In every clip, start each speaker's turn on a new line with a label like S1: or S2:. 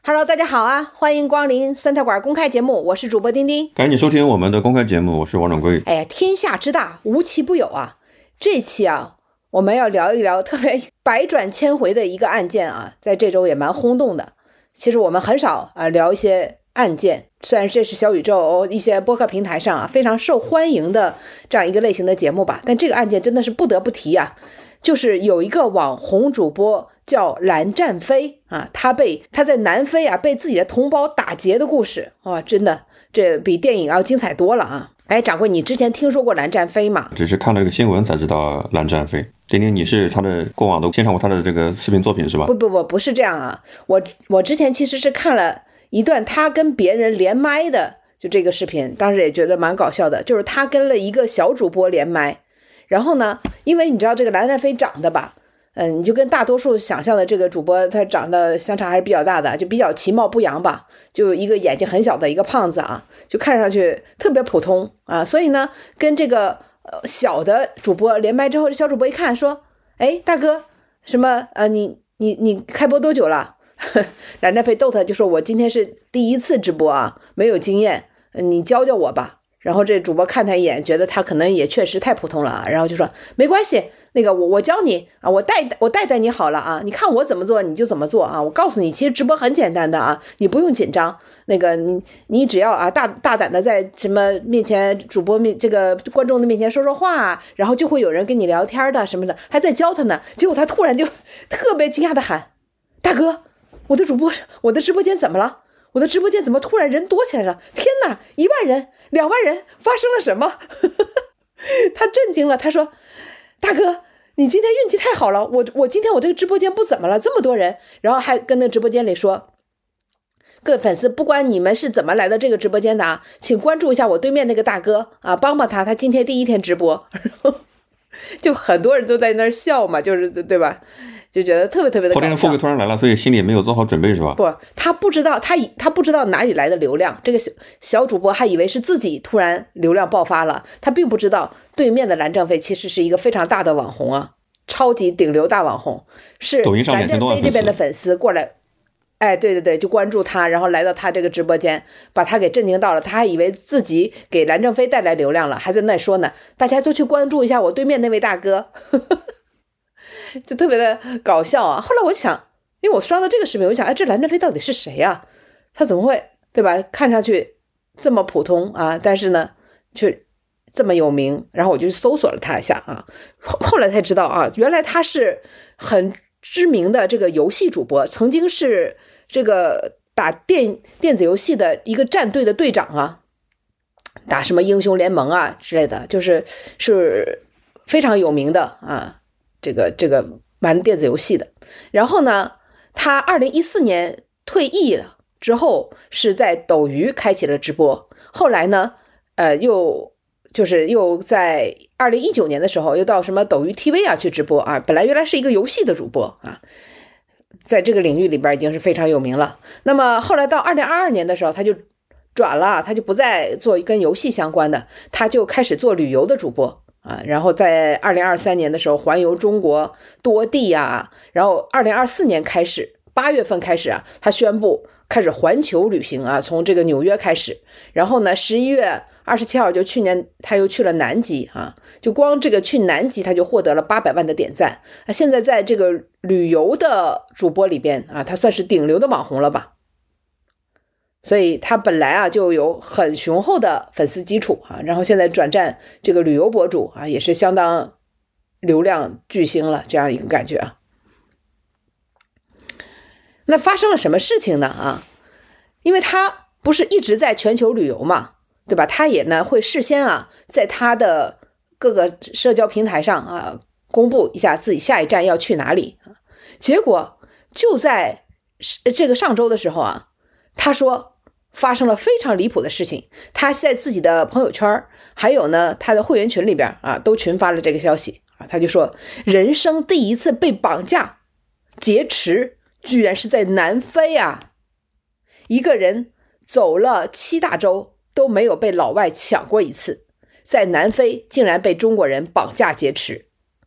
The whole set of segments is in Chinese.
S1: Hello， 大家好啊！欢迎光临酸菜馆公开节目，我是主播丁丁。
S2: 赶紧收听我们的公开节目，我是王掌柜。
S1: 哎呀，天下之大，无奇不有啊！这期啊，我们要聊一聊特别百转千回的一个案件啊，在这周也蛮轰动的。其实我们很少聊一些案件，虽然这是小宇宙一些播客平台上非常受欢迎的这样一个类型的节目吧，但这个案件真的是不得不提啊，就是有一个网红主播叫蓝占飞啊，他在南非被自己的同胞打劫的故事真的这比电影要精彩多了啊！哎，掌柜，你之前听说过蓝占飞吗？
S2: 只是看了这个新闻才知道蓝占飞。丁丁，你是他的过往都欣赏过他的这个视频作品是吧？
S1: 不是这样啊！我之前其实是看了一段他跟别人连麦的，就这个视频，当时也觉得蛮搞笑的，就是他跟了一个小主播连麦，然后呢，因为你知道这个蓝占飞长得吧，你就跟大多数想象的这个主播他长得相差还是比较大的，就比较其貌不扬吧，就一个眼睛很小的一个胖子啊，就看上去特别普通啊，所以呢，跟这个小的主播连麦之后，这小主播一看说，哎，大哥，什么你开播多久了？蓝占飞逗他就说，我今天是第一次直播啊，没有经验，你教教我吧。然后这主播看他一眼，觉得他可能也确实太普通了啊，然后就说没关系，那个我教你啊，我带你好了啊，你看我怎么做你就怎么做啊，我告诉你，其实直播很简单的啊，你不用紧张，那个你只要大胆的在什么面前，主播这个观众的面前说说话，然后就会有人跟你聊天的什么的，还在教他呢。结果他突然就特别惊讶的喊，大哥，我的直播间怎么了？我的直播间怎么突然人多起来了？天哪，1万人、2万人，发生了什么？他震惊了，他说，大哥，你今天运气太好了，我今天我这个直播间不怎么了，这么多人。然后还跟那直播间里说，各位粉丝，不管你们是怎么来到这个直播间的啊，请关注一下我对面那个大哥啊，帮帮他，他今天第一天直播。就很多人都在那儿笑嘛，就是对吧？就觉得特别特别的搞笑。
S2: 后天富贵突然来了，所以心里没有做好准备是吧？
S1: 不，他不知道，他不知道哪里来的流量。这个小主播还以为是自己突然流量爆发了，他并不知道对面的蓝占飞其实是一个非常大的网红啊，超级顶流大网红，是蓝占飞这边的粉丝过来。哎，对，就关注他，然后来到他这个直播间，把他给震惊到了。他还以为自己给蓝占飞带来流量了，还在那说呢，大家都去关注一下我对面那位大哥。就特别的搞笑啊！后来我想，因为我刷到这个视频，我想，哎，这蓝占飞到底是谁啊？他怎么会，对吧？看上去这么普通啊，但是呢，却这么有名。然后我就搜索了他一下啊，后来才知道啊，原来他是很知名的这个游戏主播，曾经是这个打电子游戏的一个战队的队长啊，打什么英雄联盟啊之类的，是非常有名的啊。这个玩电子游戏的，然后呢，他2014年退役了之后，是在斗鱼开启了直播。后来呢，又在2019年的时候，又到什么斗鱼 TV 去直播啊。本来原来是一个游戏的主播啊，在这个领域里边已经是非常有名了。那么后来到2022年的时候，他就转了，他就不再做跟游戏相关的，他就开始做旅游的主播。然后在2023年的时候环游中国多地啊，然后2024年开始8月份开始啊，他宣布开始环球旅行啊，从这个纽约开始，然后呢11月27号就去年他又去了南极啊，就光这个去南极他就获得了800万的点赞啊，现在在这个旅游的主播里边啊，他算是顶流的网红了吧。所以他本来就有很雄厚的粉丝基础啊，然后现在转战这个旅游博主啊，也是相当流量巨星了，这样一个感觉啊。那发生了什么事情呢啊？因为他不是一直在全球旅游嘛，对吧？他也呢会事先在他的各个社交平台上公布一下自己下一站要去哪里。结果就在这个上周的时候他说发生了非常离谱的事情，他在自己的朋友圈还有呢他的会员群里边都群发了这个消息他就说人生第一次被绑架劫持居然是在南非一个人走了7大洲都没有被老外抢过一次，在南非竟然被中国人绑架劫持。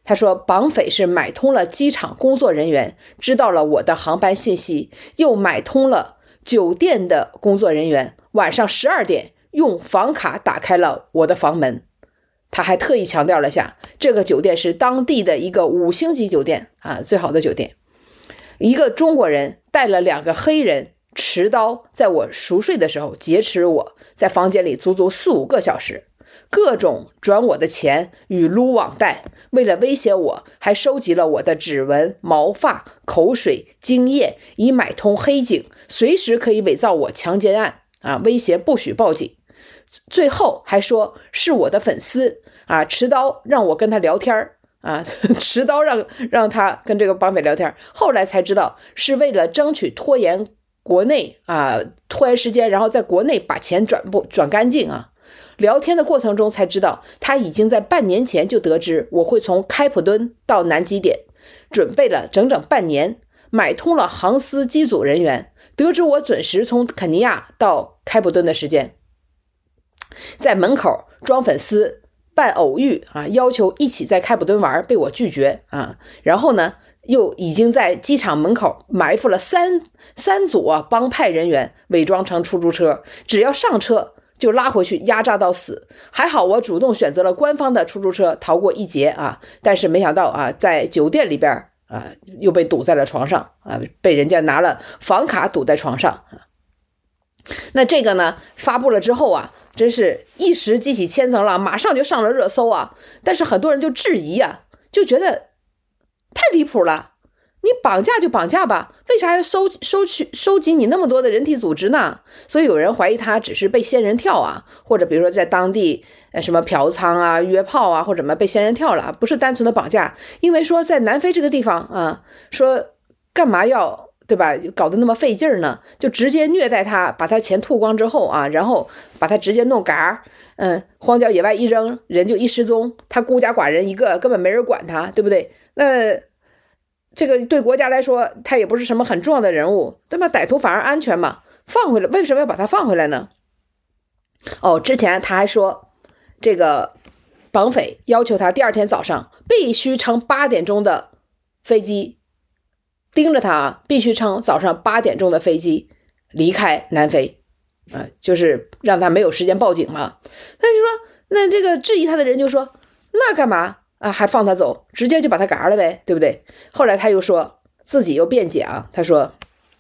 S1: 他说绑匪是买通了机场工作人员，知道了我的航班信息，又买通了酒店的工作人员，晚上12点用房卡打开了我的房门。他还特意强调了下，这个酒店是当地的一个5星级酒店啊，最好的酒店。一个中国人带了2个黑人持刀，在我熟睡的时候劫持我，在房间里足足4-5个小时，各种转我的钱与撸网贷，为了威胁我，还收集了我的指纹、毛发、口水、精液，以买通黑警，随时可以伪造我强奸案啊，威胁不许报警。最后还说是我的粉丝啊，持刀让我跟他聊天啊，持刀让他跟这个绑匪聊天。后来才知道是为了争取拖延国内啊，拖延时间，然后在国内把钱转干净啊。聊天的过程中才知道，他已经在半年前就得知我会从开普敦到南极点，准备了整整半年，买通了航司机组人员，得知我准时从肯尼亚到开普敦的时间。在门口装粉丝办偶遇啊，要求一起在开普敦玩，被我拒绝啊。然后呢，又已经在机场门口埋伏了三组帮派人员，伪装成出租车，只要上车就拉回去压榨到死。还好我主动选择了官方的出租车，逃过一劫啊。但是没想到啊，在酒店里边啊，又被堵在了床上啊，被人家拿了房卡堵在床上。那这个呢，发布了之后啊，真是一时激起千层浪，马上就上了热搜啊。但是很多人就质疑啊，就觉得太离谱了。你绑架就绑架吧，为啥要收集你那么多的人体组织呢？所以有人怀疑他只是被仙人跳啊，或者比如说在当地什么嫖娼啊、约炮啊，或者什么被仙人跳了，不是单纯的绑架。因为说在南非这个地方啊，说干嘛要对吧？搞得那么费劲呢？就直接虐待他，把他钱吐光之后啊，然后把他直接弄嘎，荒郊野外一扔，人就一失踪，他孤家寡人一个，根本没人管他，对不对？那这个对国家来说，他也不是什么很重要的人物，对吧？歹徒反而安全嘛，放回来，为什么要把他放回来呢？哦，之前他还说，这个绑匪要求他第二天早上必须乘8点钟的飞机。盯着他啊，必须乘早上8点钟的飞机离开南非啊，就是让他没有时间报警嘛。但是说，那这个质疑他的人就说，那干嘛啊，还放他走，直接就把他嘎了呗，对不对？后来他又说自己又辩解啊，他说，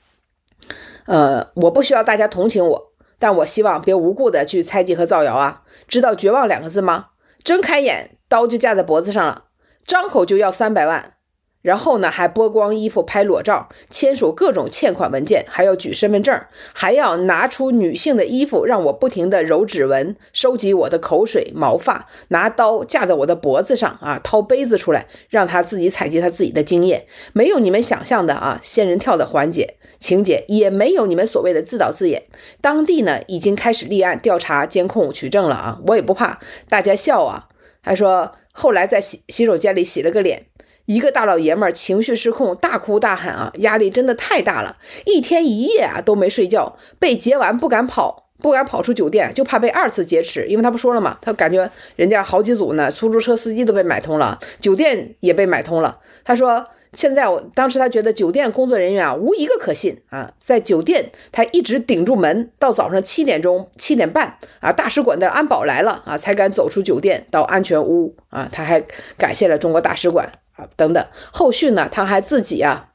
S1: 我不需要大家同情我，但我希望别无故的去猜忌和造谣啊。知道绝望2个字吗？睁开眼，刀就架在脖子上了，张口就要300万。然后呢，还剥光衣服拍裸照，签署各种欠款文件，还要举身份证，还要拿出女性的衣服让我不停的揉指纹，收集我的口水毛发，拿刀架在我的脖子上啊，掏杯子出来让他自己采集他自己的精液。没有你们想象的啊仙人跳的情节，也没有你们所谓的自导自演。当地呢已经开始立案调查监控取证了啊，我也不怕大家笑啊。还说后来在洗手间里洗了个脸，一个大老爷们儿情绪失控，大哭大喊啊，压力真的太大了，一天一夜啊都没睡觉，被劫完不敢跑出酒店，就怕被2次劫持。因为他不说了嘛，他感觉人家好几组呢，出租车司机都被买通了，酒店也被买通了。他说现在当时他觉得酒店工作人员啊无一个可信啊，在酒店他一直顶住门，到早上7点半啊，大使馆的安保来了啊，才敢走出酒店到安全屋啊。他还感谢了中国大使馆啊等等。后续呢，他还自己啊，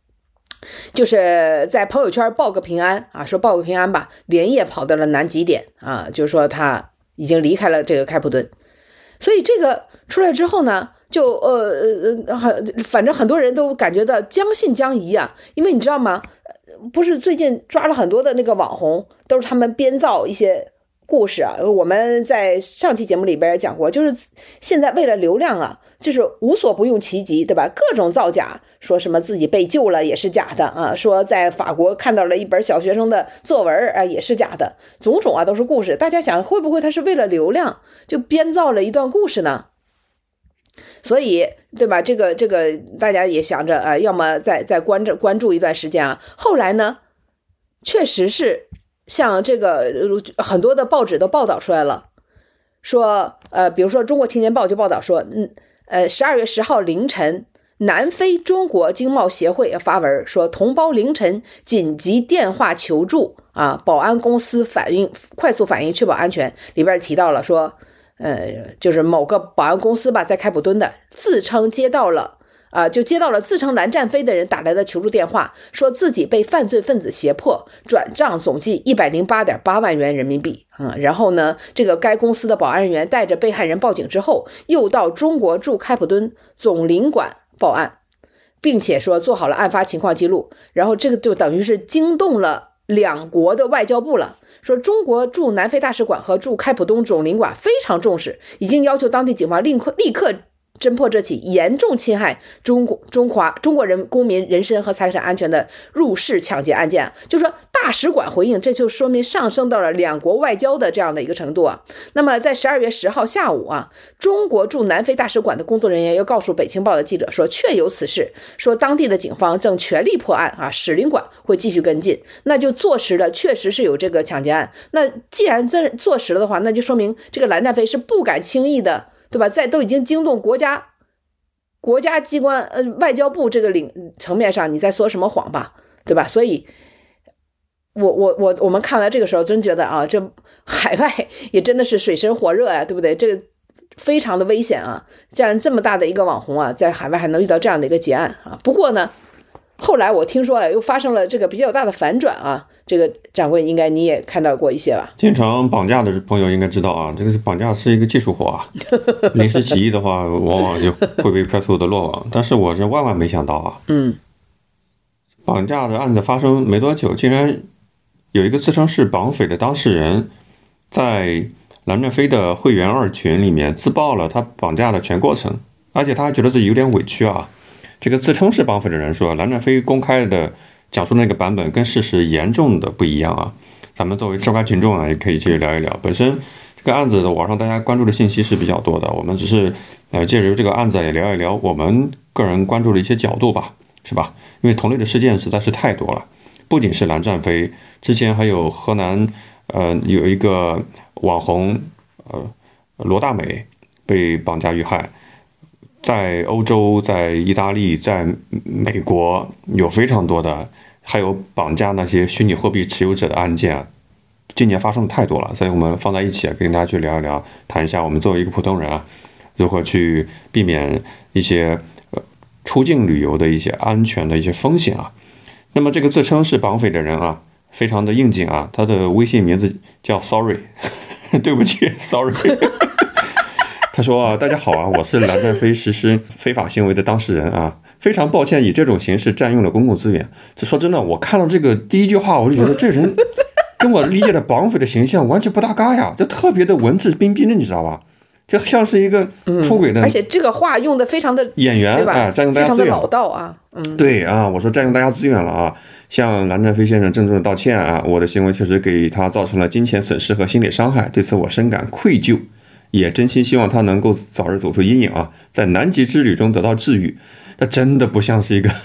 S1: 就是在朋友圈报个平安啊，说报个平安吧，连夜跑到了南极点啊，就是说他已经离开了这个开普敦。所以这个出来之后呢，就反正很多人都感觉到将信将疑啊，因为你知道吗？不是最近抓了很多的那个网红，都是他们编造一些故事啊。我们在上期节目里边也讲过，就是现在为了流量啊，就是无所不用其极，对吧？各种造假，说什么自己被救了也是假的啊，说在法国看到了一本小学生的作文啊也是假的，种种啊都是故事。大家想会不会他是为了流量就编造了一段故事呢？所以对吧，这个大家也想着要么再关注一段时间啊。后来呢，确实是像这个很多的报纸都报道出来了，说比如说中国青年报就报道说 12月10号凌晨，南非中国经贸协会发文说，同胞凌晨紧急电话求助啊，保安公司快速反应，确保安全。里边提到了说，就是某个保安公司吧，在开普敦的，自称接到了自称蓝占飞的人打来的求助电话，说自己被犯罪分子胁迫转账总计108.8万元人民币。然后呢，这个该公司的保安人员带着被害人报警之后，又到中国驻开普敦总领馆报案，并且说做好了案发情况记录。然后这个就等于是惊动了两国的外交部了，说中国驻南非大使馆和驻开普敦总领馆非常重视，已经要求当地警方立刻侦破这起严重侵害中国人公民人身和财产安全的入室抢劫案件。就说大使馆回应，这就说明上升到了两国外交的这样的一个程度啊。那么在12月10号下午啊，中国驻南非大使馆的工作人员又告诉北青报的记者说，确有此事，说当地的警方正全力破案啊，使领馆会继续跟进。那就坐实了，确实是有这个抢劫案。那既然坐实了的话，那就说明这个蓝占飞是不敢轻易的，对吧？在都已经惊动国家机关外交部这个层面上，你在说什么谎吧，对吧？所以我们看到这个时候真觉得啊，这海外也真的是水深火热啊，对不对？这个非常的危险啊，这么大的一个网红啊，在海外还能遇到这样的一个劫案啊。不过呢，后来我听说又发生了这个比较大的反转啊，这个掌柜应该你也看到过一些吧？
S2: 经常绑架的朋友应该知道啊，这个绑架是一个技术活啊，临时起意的话，往往就会被快速的落网。但是我是万万没想到啊，绑架的案子发生没多久，竟然有一个自称是绑匪的当事人，在蓝占飞的会员2群里面自曝了他绑架的全过程，而且他还觉得自己有点委屈啊。这个自称是绑匪的人说，蓝占飞公开的讲述那个版本跟事实严重的不一样啊。咱们作为吃瓜群众啊，也可以去聊一聊。本身这个案子的网上大家关注的信息是比较多的，我们只是借着这个案子也聊一聊我们个人关注的一些角度吧，是吧？因为同类的事件实在是太多了，不仅是蓝占飞，之前还有河南有一个网红罗大美被绑架遇害。在欧洲，在意大利，在美国有非常多的，还有绑架那些虚拟货币持有者的案件啊，今年发生的太多了，所以我们放在一起跟大家去聊一聊，谈一下我们作为一个普通人啊，如何去避免一些出境旅游的一些安全的一些风险啊。那么这个自称是绑匪的人啊，非常的应景啊，他的微信名字叫 Sorry， 对不起 Sorry。他说啊，大家好啊，我是蓝占飞实施非法行为的当事人啊，非常抱歉以这种形式占用了公共资源。这说真的，我看到这个第一句话，我就觉得这人跟我理解的绑匪的形象完全不搭嘎呀，就特别的文质彬彬的，你知道吧？就像是一个出轨的，
S1: 而且这个话用的非常的
S2: 演员啊，占用大家资源，非常的
S1: 老道啊。
S2: 对啊，我说占用大家资源了啊，向蓝占飞先生郑重的道歉啊，我的行为确实给他造成了金钱损失和心理伤害，对此我深感愧疚。也真心希望他能够早日走出阴影啊，在南极之旅中得到治愈。那真的不像是一个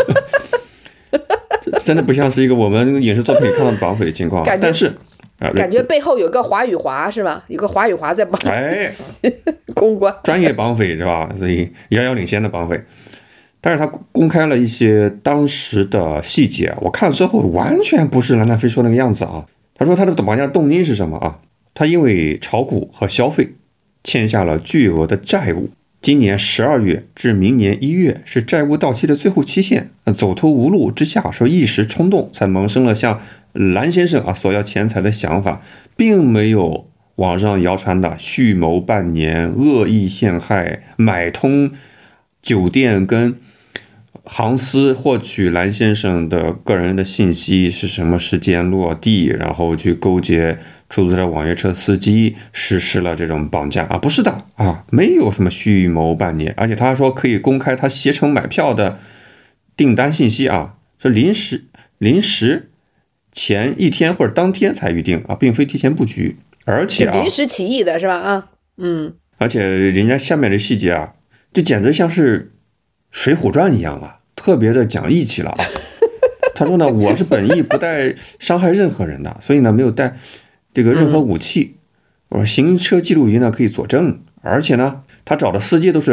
S2: 真的不像是一个我们影视作品里看到的绑匪的情况。但是
S1: 感觉背后有个华语华是吧？有个华语华在帮公关，
S2: 专业绑匪是吧？所以遥遥领先的绑匪。但是他公开了一些当时的细节，我看了之后完全不是蓝占飞说那个样子啊。他说他的绑架动机是什么啊？他因为炒股和消费欠下了巨额的债务，今年12月至明年1月是债务到期的最后期限，走投无路之下，说一时冲动才萌生了向蓝先生索要钱财的想法，并没有网上谣传的蓄谋半年、恶意陷害、买通酒店跟航司获取蓝先生的个人的信息是什么时间落地，然后去勾结出租车网约车司机实施了这种绑架啊，不是的啊，没有什么蓄谋半年，而且他说可以公开他携程买票的订单信息啊，说临时前一天或者当天才预定啊，并非提前布局，而且
S1: 临时起意的是吧？啊，
S2: 而且人家下面的细节啊，就简直像是水浒传一样了，特别的讲义气了啊。他说呢，我是本意不带伤害任何人的，所以呢没有带这个任何武器。我说行车记录仪呢可以佐证，而且呢他找的司机都是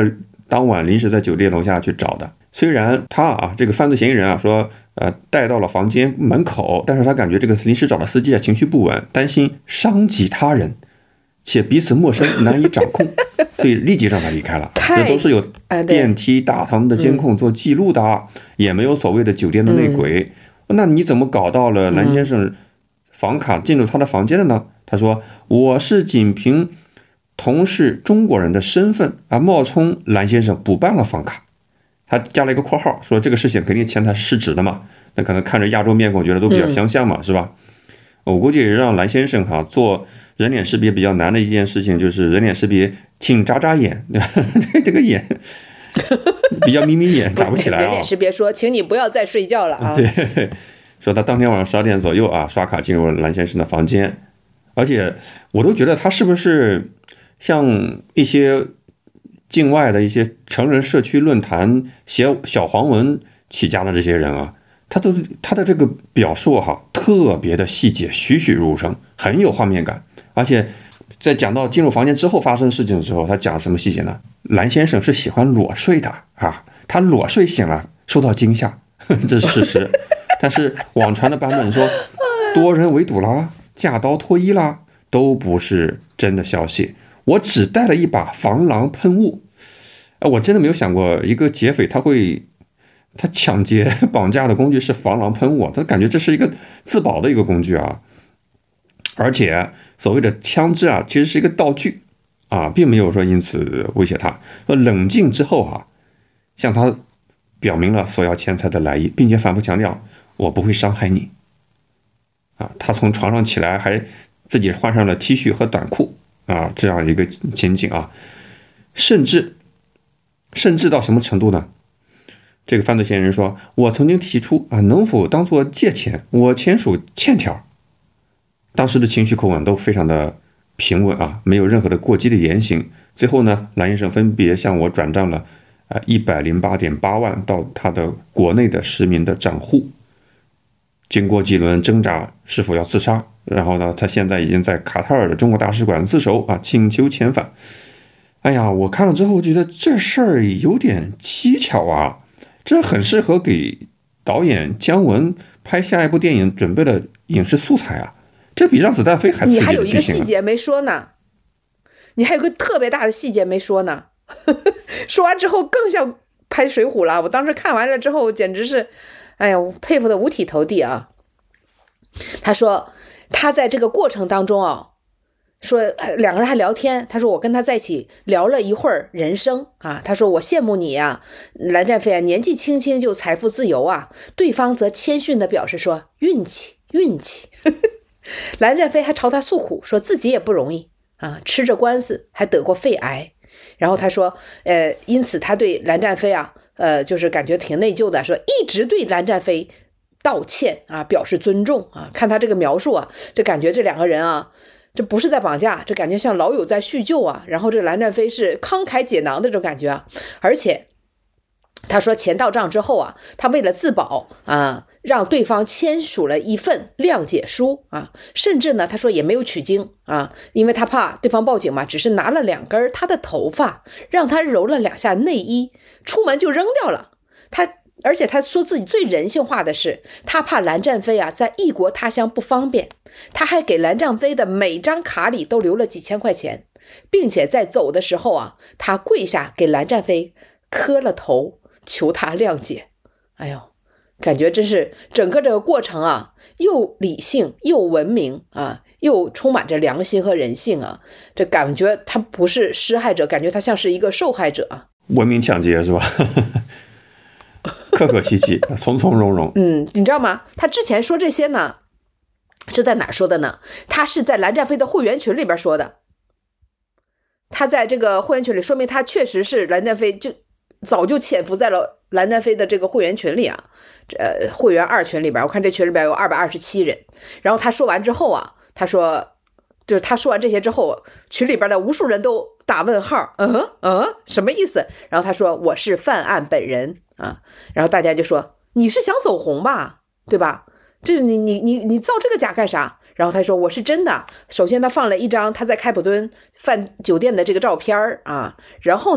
S2: 当晚临时在酒店楼下去找的。虽然他这个犯罪嫌疑人说带到了房间门口，但是他感觉这个临时找的司机情绪不稳，担心伤及他人，且彼此陌生难以掌控，所以立即让他离开了。这都是有电梯大堂的监控做记录的，也没有所谓的酒店的内鬼。那你怎么搞到了蓝先生房卡进入他的房间的呢？他说我是仅凭同是中国人的身份冒充蓝先生补办了房卡。他加了一个括号，说这个事情肯定前台是指的嘛，那可能看着亚洲面孔觉得都比较相像嘛，是吧？我估计让蓝先生做人脸识别比较难的一件事情，就是人脸识别请眨眨眼，这个眼比较眯眯眼，眨不起来
S1: 人脸识别说请你不要再睡觉了啊。
S2: 对，说他当天晚上12点左右刷卡进入蓝先生的房间，而且我都觉得他是不是像一些境外的一些成人社区论坛写小黄文起家的这些人他的这个表述特别的细节，栩栩如生，很有画面感。而且在讲到进入房间之后发生事情的时候，他讲什么细节呢？蓝先生是喜欢裸睡的他裸睡醒了，受到惊吓，这是事实。但是网传的版本说多人围堵啦，架刀脱衣啦，都不是真的消息。我只带了一把防狼喷雾。我真的没有想过一个劫匪他抢劫绑架的工具是防狼喷雾，他感觉这是一个自保的一个工具而且所谓的枪支其实是一个道具并没有说因此威胁他。冷静之后向他表明了索要钱财的来意，并且反复强调我不会伤害你他从床上起来，还自己换上了 T 恤和短裤这样一个情景甚至到什么程度呢？这个犯罪嫌疑人说，我曾经提出能否当作借钱，我签署欠条。当时的情绪口吻都非常的平稳没有任何的过激的言行。最后呢，蓝先生分别向我转账了108.8万到他的国内的实名的账户。经过几轮挣扎，是否要自杀，然后呢，他现在已经在卡塔尔的中国大使馆自首请求遣返。哎呀，我看了之后觉得这事儿有点蹊跷这很适合给导演姜文拍下一部电影准备的影视素材这比让子弹飞还刺激的剧情。
S1: 你还有一个细节没说呢，你还有个特别大的细节没说呢说完之后更像拍水浒了。我当时看完了之后简直是我佩服的五体投地他说他在这个过程当中说两个人还聊天，他说我跟他在一起聊了一会儿人生他说我羡慕你蓝占飞年纪轻轻就财富自由对方则谦逊地表示说运气蓝占飞还朝他诉苦，说自己也不容易吃着官司还得过肺癌。然后他说因此他对蓝占飞就是感觉挺内疚的，说一直对蓝占飞道歉表示尊重看他这个描述这感觉这两个人这不是在绑架，这感觉像老友在叙旧然后这蓝占飞是慷慨解囊的这种感觉而且他说钱到账之后他为了自保让对方签署了一份谅解书甚至呢他说也没有取经因为他怕对方报警嘛，只是拿了2根他的头发，让他揉了2下内衣，出门就扔掉了。而且他说自己最人性化的是，他怕蓝占飞在异国他乡不方便，他还给蓝占飞的每张卡里都留了几千块钱，并且在走的时候他跪下给蓝占飞磕了头，求他谅解。哎呦，感觉真是整个这个过程又理性又文明又充满着良心和人性这感觉他不是施害者，感觉他像是一个受害者
S2: 文明抢劫是吧客客气气，从从容容。
S1: 你知道吗？他之前说这些呢，是在哪儿说的呢？他是在蓝占飞的会员群里边说的。他在这个会员群里，说明他确实是蓝占飞，就早就潜伏在了蓝占飞的这个会员群里会员2群里边，我看这群里边有227人。然后他说完之后他说，就是他说完这些之后，群里边的无数人都打问号，什么意思？然后他说我是犯案本人然后大家就说你是想走红吧，对吧？这你造这个假干啥？然后他说我是真的。首先他放了一张他在开普敦饭酒店的这个照片然后呢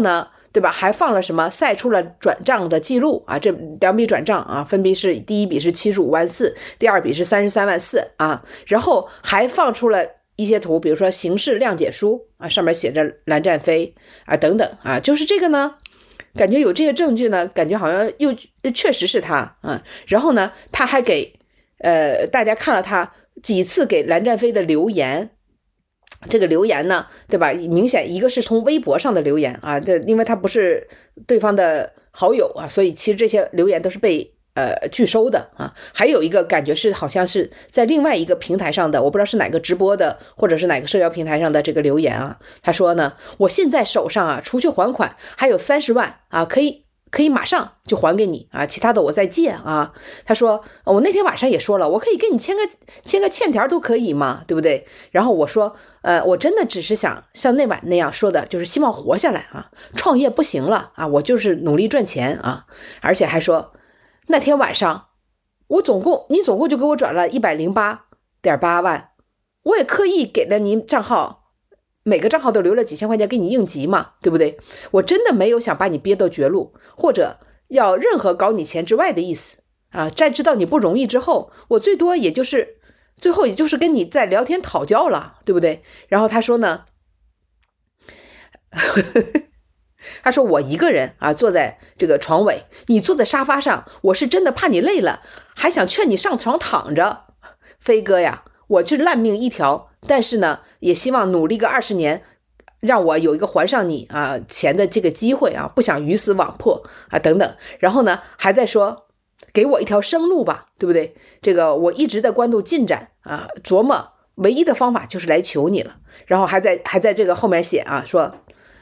S1: 对吧？还放了什么晒出了转账的记录啊，这2笔转账啊，分别是第一笔是75.4万，第二笔是33.4万啊，然后还放出了一些图，比如说刑事谅解书啊，上面写着蓝占飞啊等等啊，就是这个呢，感觉有这些证据呢，感觉好像又确实是他啊。然后呢，他还给大家看了他几次给蓝占飞的留言。这个留言呢，对吧？明显一个是从微博上的留言啊，这因为他不是对方的好友啊，所以其实这些留言都是被拒收的啊。还有一个感觉是好像是在另外一个平台上的，我不知道是哪个直播的，或者是哪个社交平台上的这个留言啊。他说呢，我现在手上啊，除去还款还有30万啊，可以马上就还给你啊，其他的我再借啊。他说我那天晚上也说了，我可以跟你签个欠条都可以嘛，对不对？然后我说我真的只是想像那晚那样说的，就是希望活下来啊，创业不行了啊，我就是努力赚钱啊。而且还说那天晚上你总共就给我转了108.8万，我也刻意给了你账号，每个账号都留了几千块钱给你应急嘛，对不对？我真的没有想把你憋到绝路，或者要任何搞你钱之外的意思啊。在知道你不容易之后，我最多也就是最后也就是跟你在聊天讨教了，对不对？然后他说呢他说我一个人啊坐在这个床尾，你坐在沙发上，我是真的怕你累了，还想劝你上床躺着。飞哥呀，我是烂命一条，但是呢也希望努力个20年，让我有一个还上你啊钱的这个机会啊，不想鱼死网破啊等等。然后呢还在说给我一条生路吧，对不对？这个我一直在关注进展啊，琢磨唯一的方法就是来求你了。然后还在这个后面写啊，说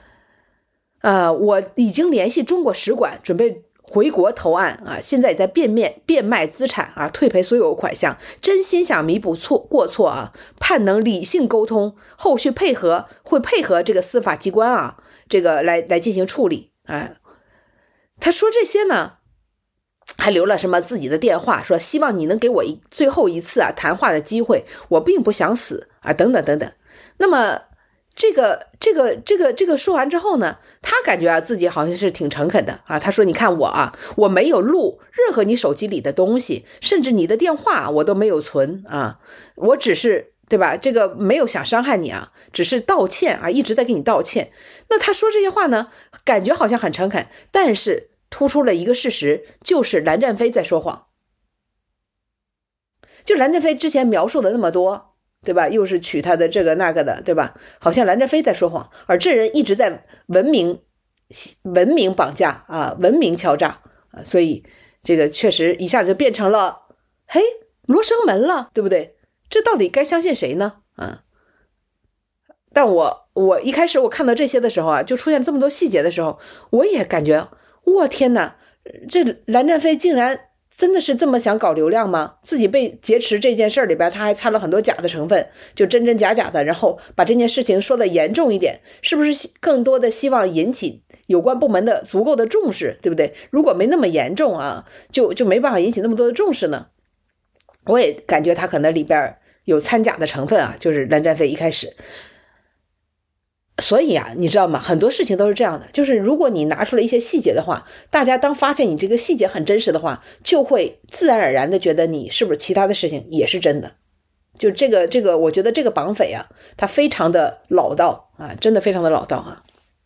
S1: 我已经联系中国使馆，准备回国投案啊，现在也在变卖资产啊，退赔所有款项，真心想弥补过错啊，盼能理性沟通，后续会配合这个司法机关啊，这个来进行处理啊。他说这些呢，还留了什么自己的电话，说希望你能给我最后一次啊谈话的机会，我并不想死啊，等等等等。那么这个说完之后呢，他感觉啊自己好像是挺诚恳的啊。他说你看我啊，我没有录任何你手机里的东西，甚至你的电话我都没有存啊，我只是对吧，这个没有想伤害你啊，只是道歉啊，一直在给你道歉。那他说这些话呢，感觉好像很诚恳，但是突出了一个事实，就是蓝占飞在说谎。就蓝占飞之前描述的那么多，对吧？又是娶他的这个那个的，对吧？好像蓝占飞在说谎，而这人一直在文明绑架啊，文明敲诈啊，所以这个确实一下子就变成了嘿罗生门了，对不对？这到底该相信谁呢？啊！但我一开始我看到这些的时候啊，就出现这么多细节的时候，我也感觉我天哪，这蓝占飞竟然真的是这么想搞流量吗？自己被劫持这件事里边，他还掺了很多假的成分，就真真假假的，然后把这件事情说的严重一点，是不是更多的希望引起有关部门的足够的重视，对不对？如果没那么严重啊，就没办法引起那么多的重视呢。我也感觉他可能里边有掺假的成分啊，就是蓝占飞一开始。所以啊，你知道吗？很多事情都是这样的，就是如果你拿出了一些细节的话，大家当发现你这个细节很真实的话，就会自然而然的觉得你是不是其他的事情也是真的。就这个，我觉得这个绑匪啊，他非常的老道啊，真的非常的老道啊。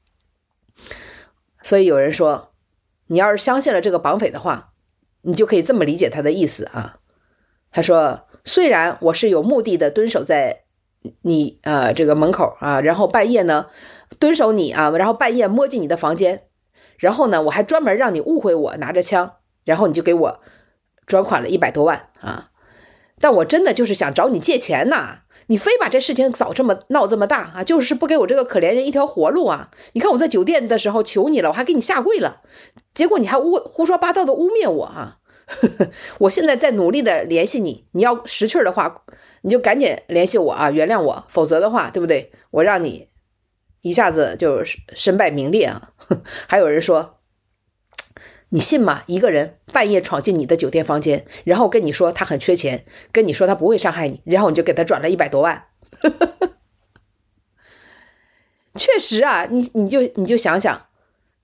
S1: 所以有人说，你要是相信了这个绑匪的话，你就可以这么理解他的意思啊。他说，虽然我是有目的的蹲守在你这个门口啊，然后半夜呢蹲守你啊，然后半夜摸进你的房间，然后呢我还专门让你误会我拿着枪，然后你就给我转款了100多万啊，但我真的就是想找你借钱呐，你非把这事情闹这么大啊，就是不给我这个可怜人一条活路啊。你看我在酒店的时候求你了，我还给你下跪了，结果你还胡说八道的污蔑我啊。我现在在努力的联系你，你要识趣的话你就赶紧联系我啊，原谅我，否则的话对不对，我让你一下子就身败名裂啊。还有人说，你信吗？一个人半夜闯进你的酒店房间，然后跟你说他很缺钱，跟你说他不会伤害你，然后你就给他转了100多万。确实啊，你就想想，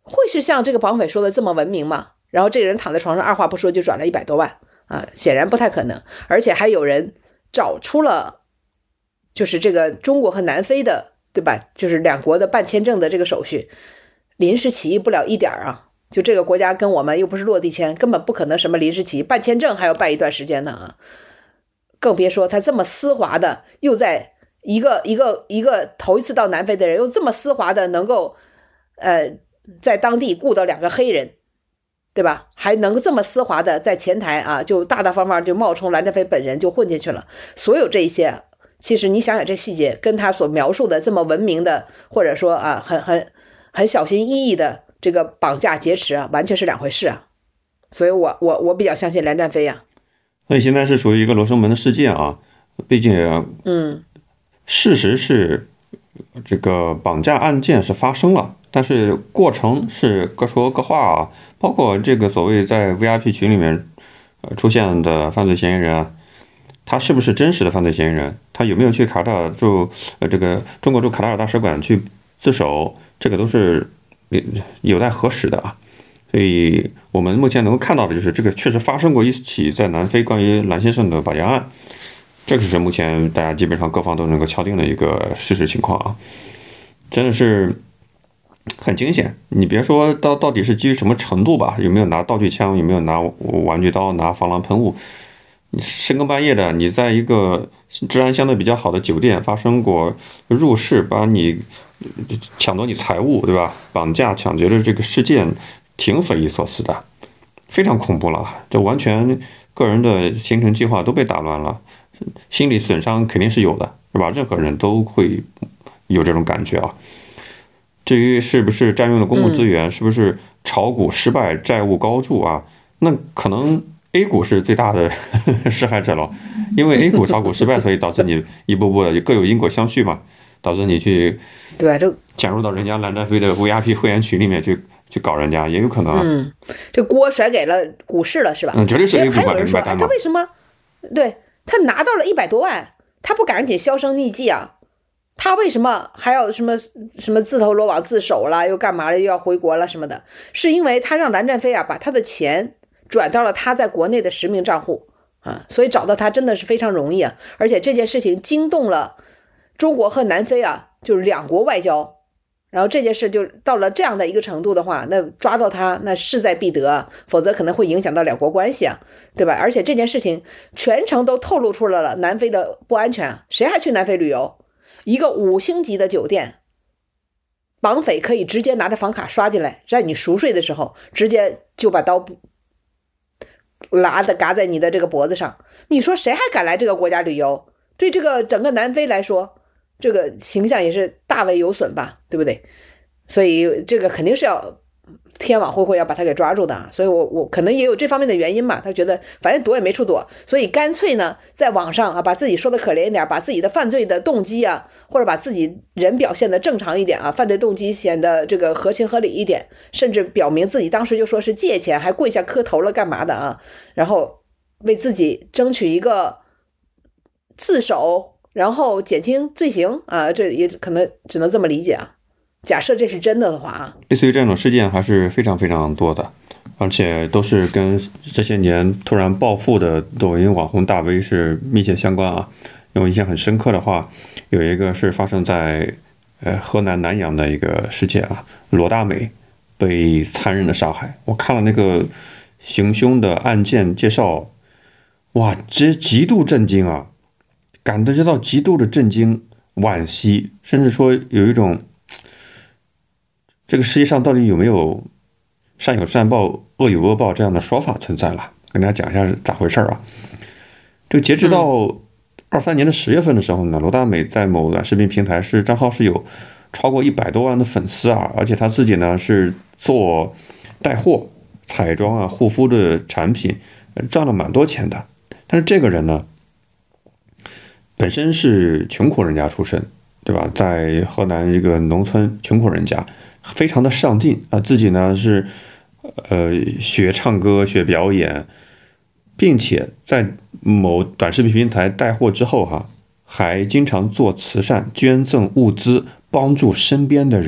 S1: 会是像这个绑匪说的这么文明吗？然后这个人躺在床上二话不说就转了100多万啊，显然不太可能。而且还有人找出了就是这个中国和南非的，对吧，就是两国的办签证的这个手续临时起意不了一点啊。就这个国家跟我们又不是落地签，根本不可能什么临时起意，办签证还要办一段时间呢啊。更别说他这么丝滑的，又在一个头一次到南非的人，又这么丝滑的能够在当地雇到2个黑人，对吧？还能够这么丝滑的在前台啊，就大大方方就冒充蓝振飞本人就混进去了。所有这一些，其实你想想这细节，跟他所描述的这么文明的，或者说啊很小心翼翼的这个绑架劫持啊，完全是2回事啊。所以我比较相信蓝振飞啊。
S2: 所以现在是属于一个罗生门的事件啊，毕竟事实是这个绑架案件是发生了，但是过程是各说各话啊。包括这个所谓在 VIP 群里面出现的犯罪嫌疑人啊，他是不是真实的犯罪嫌疑人？他有没有去卡塔尔这个中国驻卡塔尔大使馆去自首？这个都是有待核实的啊。所以我们目前能够看到的就是这个确实发生过一起在南非关于蓝先生的绑架案，这个是目前大家基本上各方都能够敲定的一个事实情况啊，真的是很惊险。你别说到底是基于什么程度吧，有没有拿道具枪，有没有拿玩具刀，拿防狼喷雾，你深更半夜的，你在一个治安相对比较好的酒店发生过入室把你抢夺你财物，对吧？绑架抢劫的这个事件挺匪夷所思的，非常恐怖了。这完全个人的行程计划都被打乱了，心理损伤肯定是有的，是吧？任何人都会有这种感觉啊。至于是不是占用了公共资源，是不是炒股失败、债务高筑啊？那可能 A 股是最大的施害者了，因为 A 股炒股失败，所以导致你一步步的各有因果相续嘛，导致你去潜入到人家蓝振飞的 VIP 会员群里面去搞人家，也有可能啊。
S1: 这锅甩给了股市了，是吧？
S2: 绝对是 A 股
S1: 还有人说，他为什么对他拿到了100多万，他不赶紧销声匿迹啊？他为什么还要什么自投罗网自首了，又干嘛了，又要回国了什么的？是因为他让蓝振飞啊把他的钱转到了他在国内的实名账户啊，所以找到他真的是非常容易啊。而且这件事情惊动了中国和南非啊，就是2国外交。然后这件事就到了这样的一个程度的话，那抓到他那势在必得，否则可能会影响到2国关系啊，对吧？而且这件事情全程都透露出来了南非的不安全啊，谁还去南非旅游？一个5星级的酒店，绑匪可以直接拿着房卡刷进来，在你熟睡的时候直接就把刀嘎在你的这个脖子上，你说谁还敢来这个国家旅游？对这个整个南非来说，这个形象也是大为有损吧，对不对？所以这个肯定是要天网恢恢，要把他给抓住的。所以我可能也有这方面的原因嘛，他觉得反正躲也没处躲，所以干脆呢在网上啊把自己说的可怜一点，把自己的犯罪的动机啊，或者把自己人表现的正常一点啊，犯罪动机显得这个合情合理一点，甚至表明自己当时就说是借钱，还跪下磕头了干嘛的啊，然后为自己争取一个自首，然后减轻罪行啊，这也可能只能这么理解啊。假设这是真的的话啊，
S2: 类似于这种事件还是非常非常多的，而且都是跟这些年突然暴富的抖音网红大 V 是密切相关啊。因为印象很深刻的话，有一个是发生在河南南阳的一个事件啊，罗大美被残忍的杀害。我看了那个行凶的案件介绍，哇，这极度震惊啊，感觉到极度的震惊、惋惜，甚至说有一种这个世界上到底有没有善有善报、恶有恶报这样的说法存在了？跟大家讲一下是咋回事啊？这个截止到23年的10月份的时候呢，罗大美在某短视频平台账号是有超过100多万的粉丝啊，而且他自己呢是做带货、彩妆啊、护肤的产品，赚了蛮多钱的。但是这个人呢，本身是穷苦人家出身，对吧？在河南这个农村穷苦人家，非常的上进啊，自己呢是学唱歌、学表演，并且在某短视频平台带货之后还经常做慈善、捐赠物资，帮助身边的人。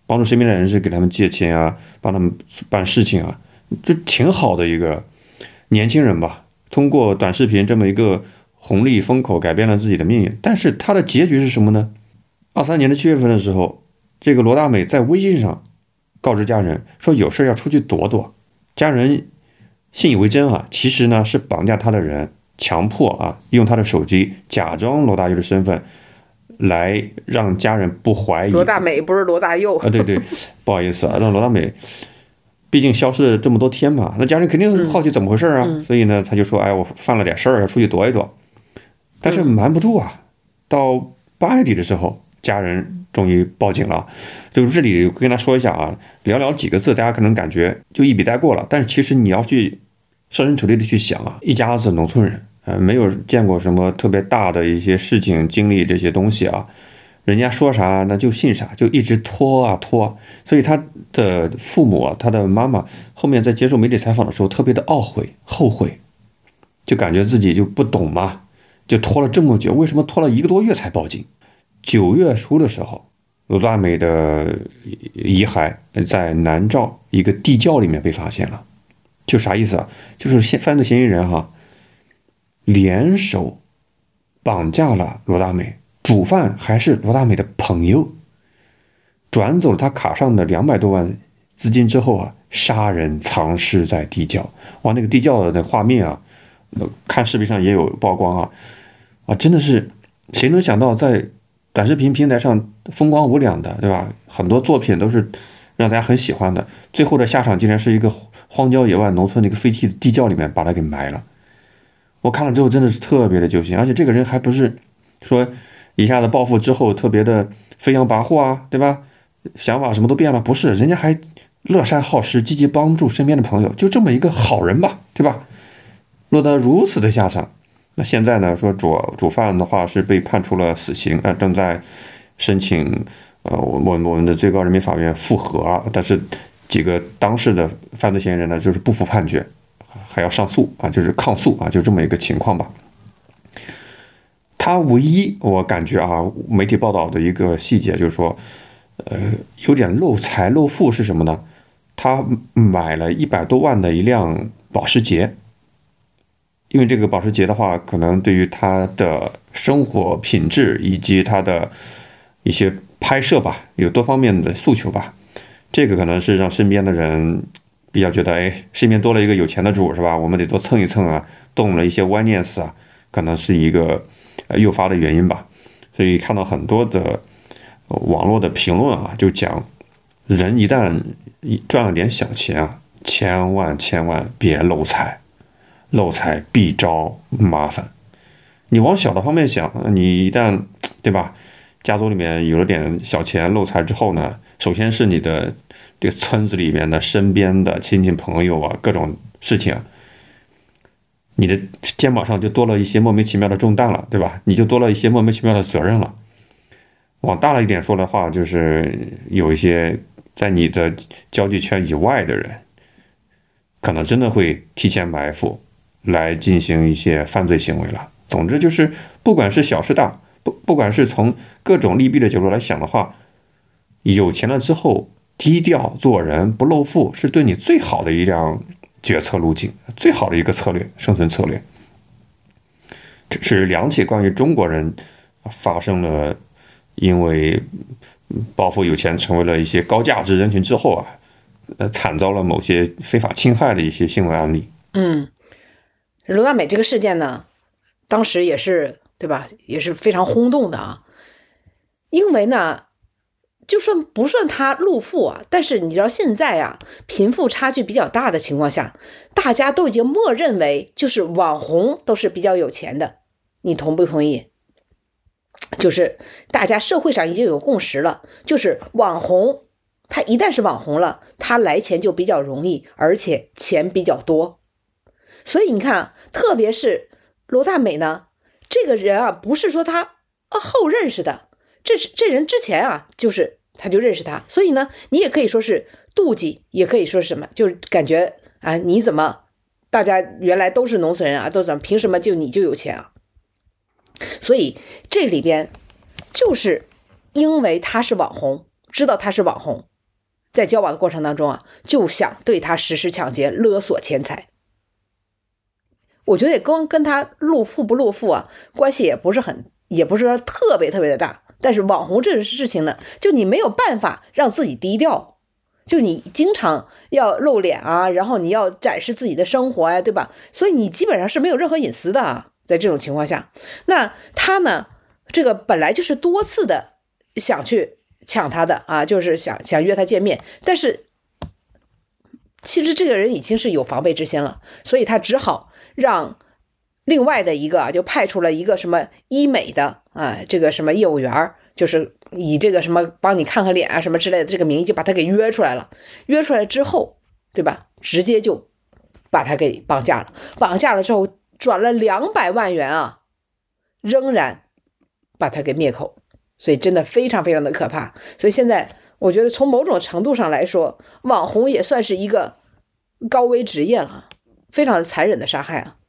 S2: 帮助身边的人是给他们借钱啊，帮他们办事情啊，就挺好的一个年轻人吧。通过短视频这么一个红利风口改变了自己的命运，但是他的结局是什么呢？23年的7月份的时候，这个罗大美在微信上告知家人说有事要出去躲躲，家人信以为真啊，其实呢是绑架他的人强迫啊用他的手机假装罗大佑的身份，来让家人不怀疑。
S1: 罗大美不是罗大佑
S2: 啊，对对，不好意思啊，让罗大美，毕竟消失了这么多天嘛，那家人肯定好奇怎么回事啊，所以呢他就说，哎，我犯了点事儿，要出去躲一躲，但是瞒不住啊。到8月底的时候，家人终于报警了。就这里跟他说一下啊，寥寥几个字，大家可能感觉就一笔带过了，但是其实你要去设身处地的去想啊，一家子农村人，没有见过什么特别大的一些事情经历这些东西啊，人家说啥那就信啥，就一直拖啊拖。所以他的父母啊，他的妈妈后面在接受媒体采访的时候特别的懊悔后悔，就感觉自己就不懂嘛，就拖了这么久，为什么拖了1个多月才报警？9月初的时候，罗大美的遗骸在南诏一个地窖里面被发现了。就啥意思啊？就是犯罪嫌疑人哈，联手绑架了罗大美，主犯还是罗大美的朋友，转走他卡上的200多万资金之后啊，杀人藏尸在地窖。哇，那个地窖的那画面啊，看视频上也有曝光啊，真的是谁能想到在短视频平台上风光无两的，对吧？很多作品都是让大家很喜欢的，最后的下场竟然是一个荒郊野外农村的一个废弃的地窖里面把他给埋了。我看了之后真的是特别的揪心，而且这个人还不是说一下子暴富之后特别的飞扬跋扈啊，对吧？想法什么都变了，不是，人家还乐善好施，积极帮助身边的朋友，就这么一个好人吧，对吧？落得如此的下场。那现在呢，说主犯的话是被判处了死刑，正在申请我们的最高人民法院复核，但是几个当事的犯罪嫌疑人呢，就是不服判决，还要上诉啊，就是抗诉啊，就这么一个情况吧。他唯一我感觉啊，媒体报道的一个细节就是说，有点漏财漏富是什么呢？他买了100多万的一辆保时捷。因为这个保时捷的话，可能对于他的生活品质以及他的一些拍摄吧，有多方面的诉求吧。这个可能是让身边的人比较觉得，哎，身边多了一个有钱的主，是吧？我们得多蹭一蹭啊，动了一些歪念思啊，可能是一个诱发的原因吧。所以看到很多的网络的评论啊，就讲人一旦赚了点小钱啊，千万别漏财。漏财必招麻烦。你往小的方面想，你一旦对吧，家族里面有了点小钱漏财之后呢，首先是你的这个村子里面的身边的亲戚朋友啊，各种事情，你的肩膀上就多了一些莫名其妙的重担了，对吧？你就多了一些莫名其妙的责任了。往大了一点说的话，就是有一些在你的交际圈以外的人，可能真的会提前埋伏来进行一些犯罪行为了。总之就是，不管是小是大，不管是从各种利弊的角度来想的话，有钱了之后低调做人不露富，是对你最好的一辆决策路径，最好的一个策略，生存策略。这是2起关于中国人发生了因为暴富有钱成为了一些高价值人群之后啊，惨遭了某些非法侵害的一些新闻案例。
S1: 罗大美这个事件呢，当时也是对吧，也是非常轰动的啊。因为呢，就算不算他露富啊，但是你知道现在啊，贫富差距比较大的情况下，大家都已经默认为就是网红都是比较有钱的，你同不同意？就是大家社会上已经有共识了，就是网红他一旦是网红了，他来钱就比较容易，而且钱比较多。所以你看啊，特别是罗大美呢，这个人啊，不是说他后认识的，这人之前啊，就是他就认识他，所以呢，你也可以说是妒忌，也可以说是什么，就是感觉啊，你怎么大家原来都是农村人啊，都怎么凭什么就你就有钱啊？所以这里边就是因为他是网红，知道他是网红， 在交往的过程当中啊，就想对她实施抢劫勒索钱财。我觉得也跟他露富不露富啊关系也不是说特别的大，但是网红这个事情呢，就你没有办法让自己低调，就你经常要露脸啊，然后你要展示自己的生活呀，对吧？所以你基本上是没有任何隐私的啊。在这种情况下，那他呢，这个本来就是多次的想去抢他的啊，就是想约他见面，但是其实这个人已经是有防备之心了，所以他只好让另外的一个就派出了一个什么医美的啊，这个什么业务员，就是以这个什么帮你看看脸啊什么之类的这个名义就把他给约出来了。约出来之后，对吧？直接就把他给绑架了。绑架了之后转了200万元啊，仍然把他给灭口。所以真的非常的可怕。所以现在我觉得从某种程度上来说，网红也算是一个高危职业了，非常残忍的杀害啊。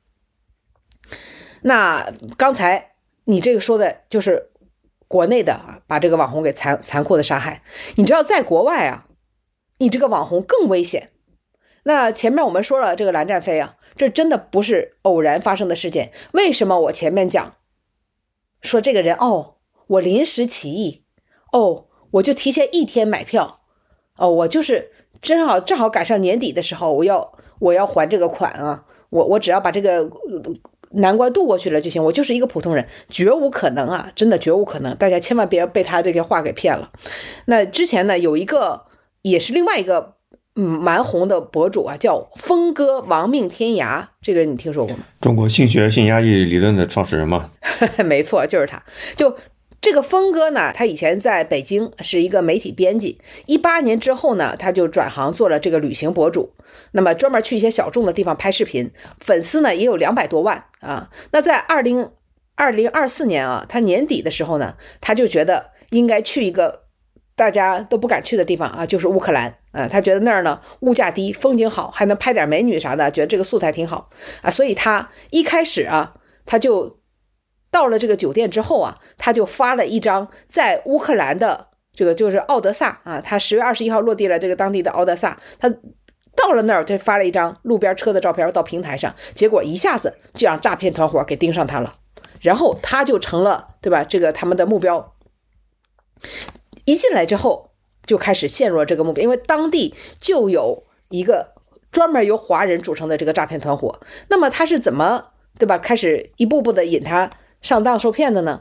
S1: 那刚才你这个说的就是国内的把这个网红给残酷的杀害。你知道在国外啊，你这个网红更危险。那前面我们说了这个蓝占飞啊，这真的不是偶然发生的事件。为什么我前面讲说这个人我临时起意我就提前1天买票我就是正好赶上年底的时候我要还这个款啊，我只要把这个难关度过去了就行，我就是一个普通人，绝无可能啊，真的绝无可能。大家千万别被他这个话给骗了。那之前呢，有一个也是另外一个蛮红的博主啊，叫峰哥亡命天涯，这个人你听说过吗？
S2: 中国性学性压抑理论的创始人嘛。
S1: 没错，就是他。就这个峰哥呢，他以前在北京是一个媒体编辑，18年之后呢，他就转行做了这个旅行博主，那么专门去一些小众的地方拍视频，粉丝呢也有200多万啊。那在2024年啊，他年底的时候呢，他就觉得应该去一个大家都不敢去的地方啊，就是乌克兰啊。他觉得那儿呢物价低，风景好，还能拍点美女啥的，觉得这个素材挺好啊。所以他一开始啊，他就到了这个酒店之后啊，他就发了一张在乌克兰的这个就是奥德萨啊，他10月21号落地了这个当地的奥德萨，他到了那儿就发了一张路边车的照片到平台上，结果一下子就让诈骗团伙给盯上他了，然后他就成了对吧这个他们的目标。一进来之后就开始陷入了这个目标，因为当地就有一个专门由华人组成的这个诈骗团伙。那么他是怎么对吧开始一步步的引他上当受骗的呢？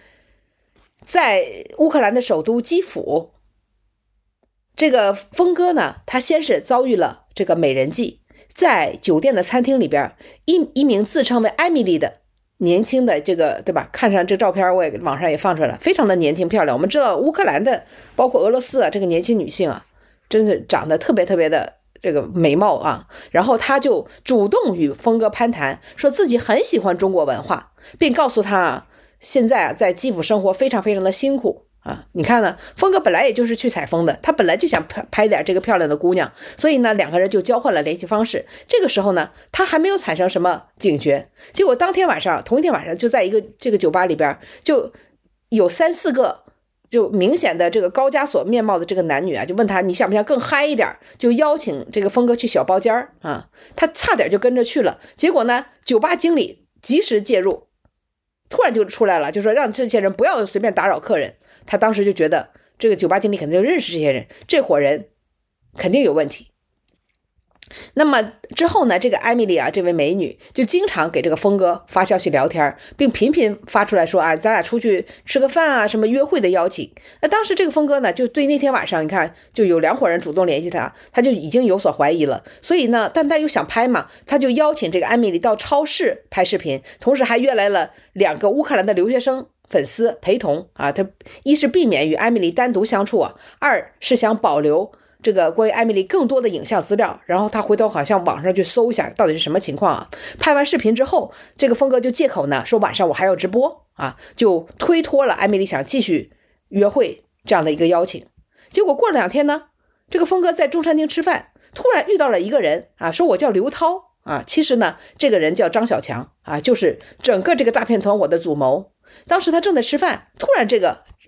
S1: 在乌克兰的首都基辅，这个峰哥呢，他先是遭遇了这个美人计，在酒店的餐厅里边，一名自称为艾米丽的年轻的这个对吧，看上这照片我也网上也放出来了，非常的年轻漂亮。我们知道乌克兰的包括俄罗斯啊，这个年轻女性啊，真是长得特别的这个美貌啊。然后他就主动与峰哥攀谈，说自己很喜欢中国文化，并告诉他啊，现在啊在基辅生活非常的辛苦啊。你看呢，峰哥本来也就是去采风的，他本来就想拍点这个漂亮的姑娘，所以呢两个人就交换了联系方式。这个时候呢，他还没有产生什么警觉，结果同一天晚上就在一个这个酒吧里边，就有3-4个就明显的这个高加索面貌的这个男女啊，就问他你想不想更嗨一点，就邀请这个峰哥去小包间啊。他差点就跟着去了，结果呢酒吧经理及时介入，突然就出来了，就说让这些人不要随便打扰客人。他当时就觉得这个酒吧经理肯定就认识这些人，这伙人肯定有问题。那么之后呢，这个艾米丽啊，这位美女就经常给这个峰哥发消息聊天，并频频发出来说啊，咱俩出去吃个饭啊，什么约会的邀请。那当时这个峰哥呢，就对那天晚上你看就有2伙人主动联系他，他就已经有所怀疑了。所以呢，但他又想拍嘛，他就邀请这个艾米丽到超市拍视频，同时还约来了2个乌克兰的留学生粉丝陪同啊。他一是避免与艾米丽单独相处啊，二是想保留这个关于艾米丽更多的影像资料，然后他回头好像网上去搜一下到底是什么情况啊。拍完视频之后，这个峰哥就借口呢说晚上我还要直播啊，就推脱了艾米丽想继续约会这样的一个邀请。结果过了2天呢，这个峰哥在中餐厅吃饭，突然遇到了一个人啊，说我叫刘涛啊，其实呢这个人叫张小强啊，就是整个这个诈骗团伙的主谋。当时他正在吃饭，突然这个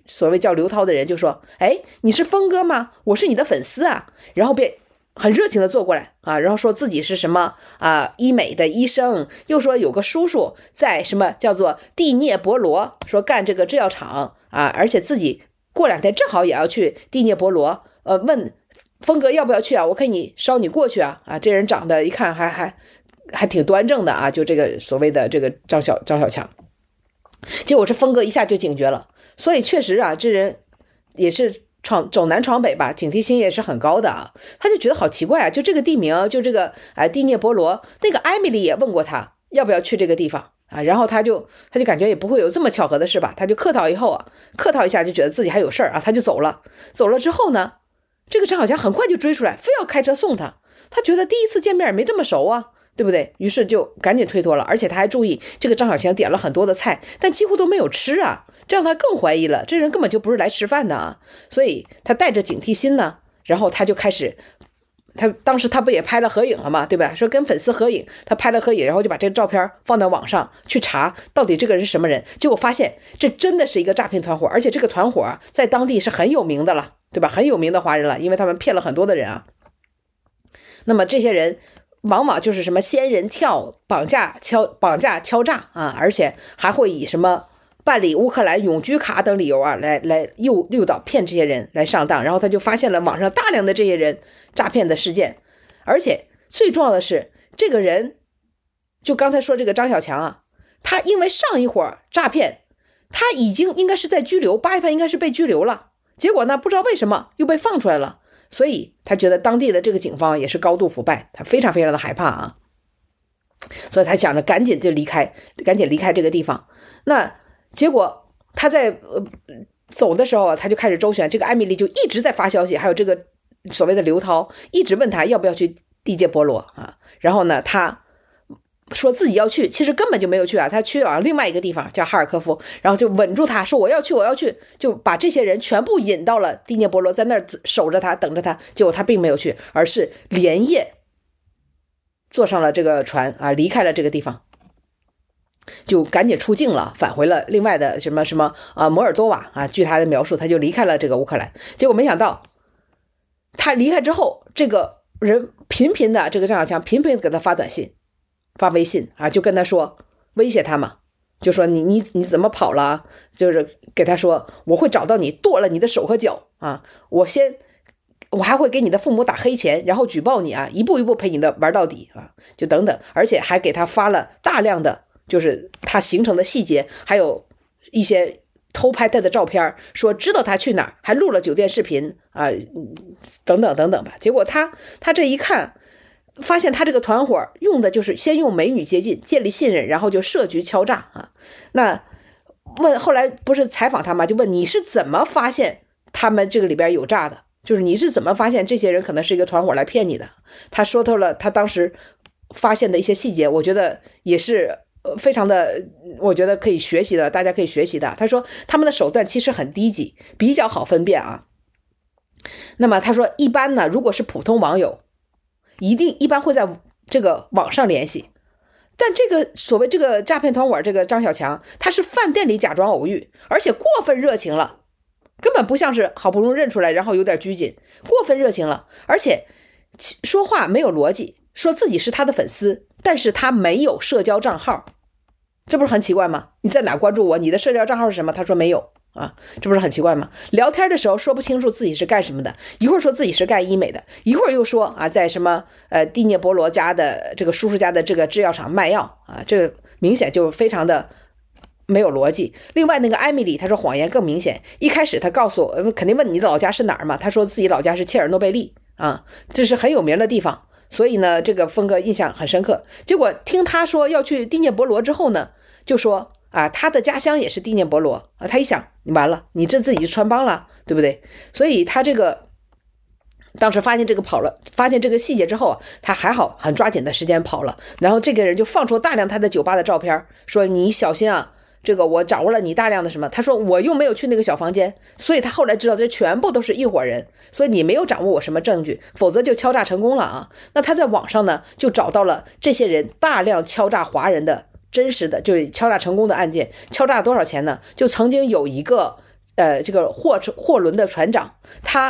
S1: 所谓叫刘涛的人就说，哎，你是峰哥吗？我是你的粉丝啊。然后便很热情的坐过来啊，然后说自己是什么医美的医生，又说有个叔叔在什么叫做蒂涅博罗，说干这个制药厂啊，而且自己过2天正好也要去蒂涅博罗，问峰哥要不要去啊？我可以捎你过去啊。这人长得一看还挺端正的啊，就这个所谓的这个张小强。结果这峰哥一下就警觉了，所以确实啊，这人也是走南闯北吧，警惕心也是很高的啊。他就觉得好奇怪啊，就这个地名，就这个蒂涅博罗，那个艾米丽也问过他要不要去这个地方啊，然后他就感觉也不会有这么巧合的事吧，他就客套一下，就觉得自己还有事儿啊，他就走了之后呢，这个张小强很快就追出来，非要开车送他，他觉得第一次见面也没这么熟啊，对不对？于是就赶紧推脱了，而且他还注意这个张小强点了很多的菜，但几乎都没有吃啊，这让他更怀疑了，这人根本就不是来吃饭的啊。所以他带着警惕心呢，然后他就开始，他当时他不也拍了合影了嘛，对吧？说跟粉丝合影，他拍了合影，然后就把这个照片放到网上去查到底这个人是什么人，结果发现这真的是一个诈骗团伙，而且这个团伙在当地是很有名的了，对吧？很有名的华人了，因为他们骗了很多的人啊。那么这些人往往就是什么仙人跳、绑架敲诈啊，而且还会以什么办理乌克兰永居卡等理由啊，来诱导骗这些人来上当。然后他就发现了网上大量的这些人诈骗的事件，而且最重要的是，这个人就刚才说这个张小强啊，他因为上一伙诈骗，他已经应该是在拘留，8月份应该是被拘留了，结果呢不知道为什么又被放出来了。所以他觉得当地的这个警方也是高度腐败，他非常非常的害怕啊，所以他想着赶紧离开这个地方。那结果他在走的时候他就开始周旋，这个艾米丽就一直在发消息，还有这个所谓的刘涛一直问他要不要去蒂涅博罗啊，然后呢他说自己要去，其实根本就没有去啊，他去往另外一个地方叫哈尔科夫，然后就稳住他说我要去，就把这些人全部引到了蒂涅博罗，在那儿守着他等着他，结果他并没有去，而是连夜坐上了这个船啊，离开了这个地方，就赶紧出境了，返回了另外的什么摩尔多瓦啊，据他的描述他就离开了这个乌克兰。结果没想到他离开之后，这个人这个张小强频频给他发短信发微信啊，就跟他说威胁他嘛，就说你怎么跑了，就是给他说我会找到你，剁了你的手和脚啊，我还会给你的父母打黑钱，然后举报你啊，一步一步陪你的玩到底啊，就等等，而且还给他发了大量的就是他行程的细节，还有一些偷拍他的照片，说知道他去哪儿，还录了酒店视频啊，等等吧。结果他这一看发现他这个团伙用的就是先用美女接近，建立信任，然后就设局敲诈啊。那后来不是采访他吗？就问你是怎么发现他们这个里边有诈的，就是你是怎么发现这些人可能是一个团伙来骗你的。他说透了他当时发现的一些细节，我觉得也是非常的，我觉得可以学习的，大家可以学习的。他说他们的手段其实很低级，比较好分辨啊。那么他说一般呢，如果是普通网友一般会在这个网上联系，但这个所谓这个诈骗团伙这个张小强，他是饭店里假装偶遇，而且过分热情了，根本不像是好不容易认出来然后有点拘谨，过分热情了，而且说话没有逻辑，说自己是他的粉丝，但是他没有社交账号，这不是很奇怪吗？你在哪关注我？你的社交账号是什么？他说没有啊，这不是很奇怪吗？聊天的时候说不清楚自己是干什么的，一会儿说自己是干医美的，一会儿又说啊在什么蒂涅博罗家的这个叔叔家的这个制药厂卖药啊，这个明显就非常的没有逻辑。另外那个艾米丽她说谎言更明显，一开始她告诉我肯定问你的老家是哪儿嘛，她说自己老家是切尔诺贝利啊，这是很有名的地方，所以呢这个峰哥印象很深刻。结果听他说要去蒂涅博罗之后呢，就说啊，他的家乡也是蒂涅博罗啊，他一想你完了，你这自己就穿帮了，对不对？所以他这个当时发现这个细节之后，他还好很抓紧的时间跑了，然后这个人就放出大量他的酒吧的照片，说你小心啊，这个我掌握了你大量的什么，他说我又没有去那个小房间，所以他后来知道这全部都是一伙人，所以你没有掌握我什么证据，否则就敲诈成功了啊。那他在网上呢就找到了这些人大量敲诈华人的真实的就是敲诈成功的案件，敲诈多少钱呢？就曾经有一个这个货轮的船长，他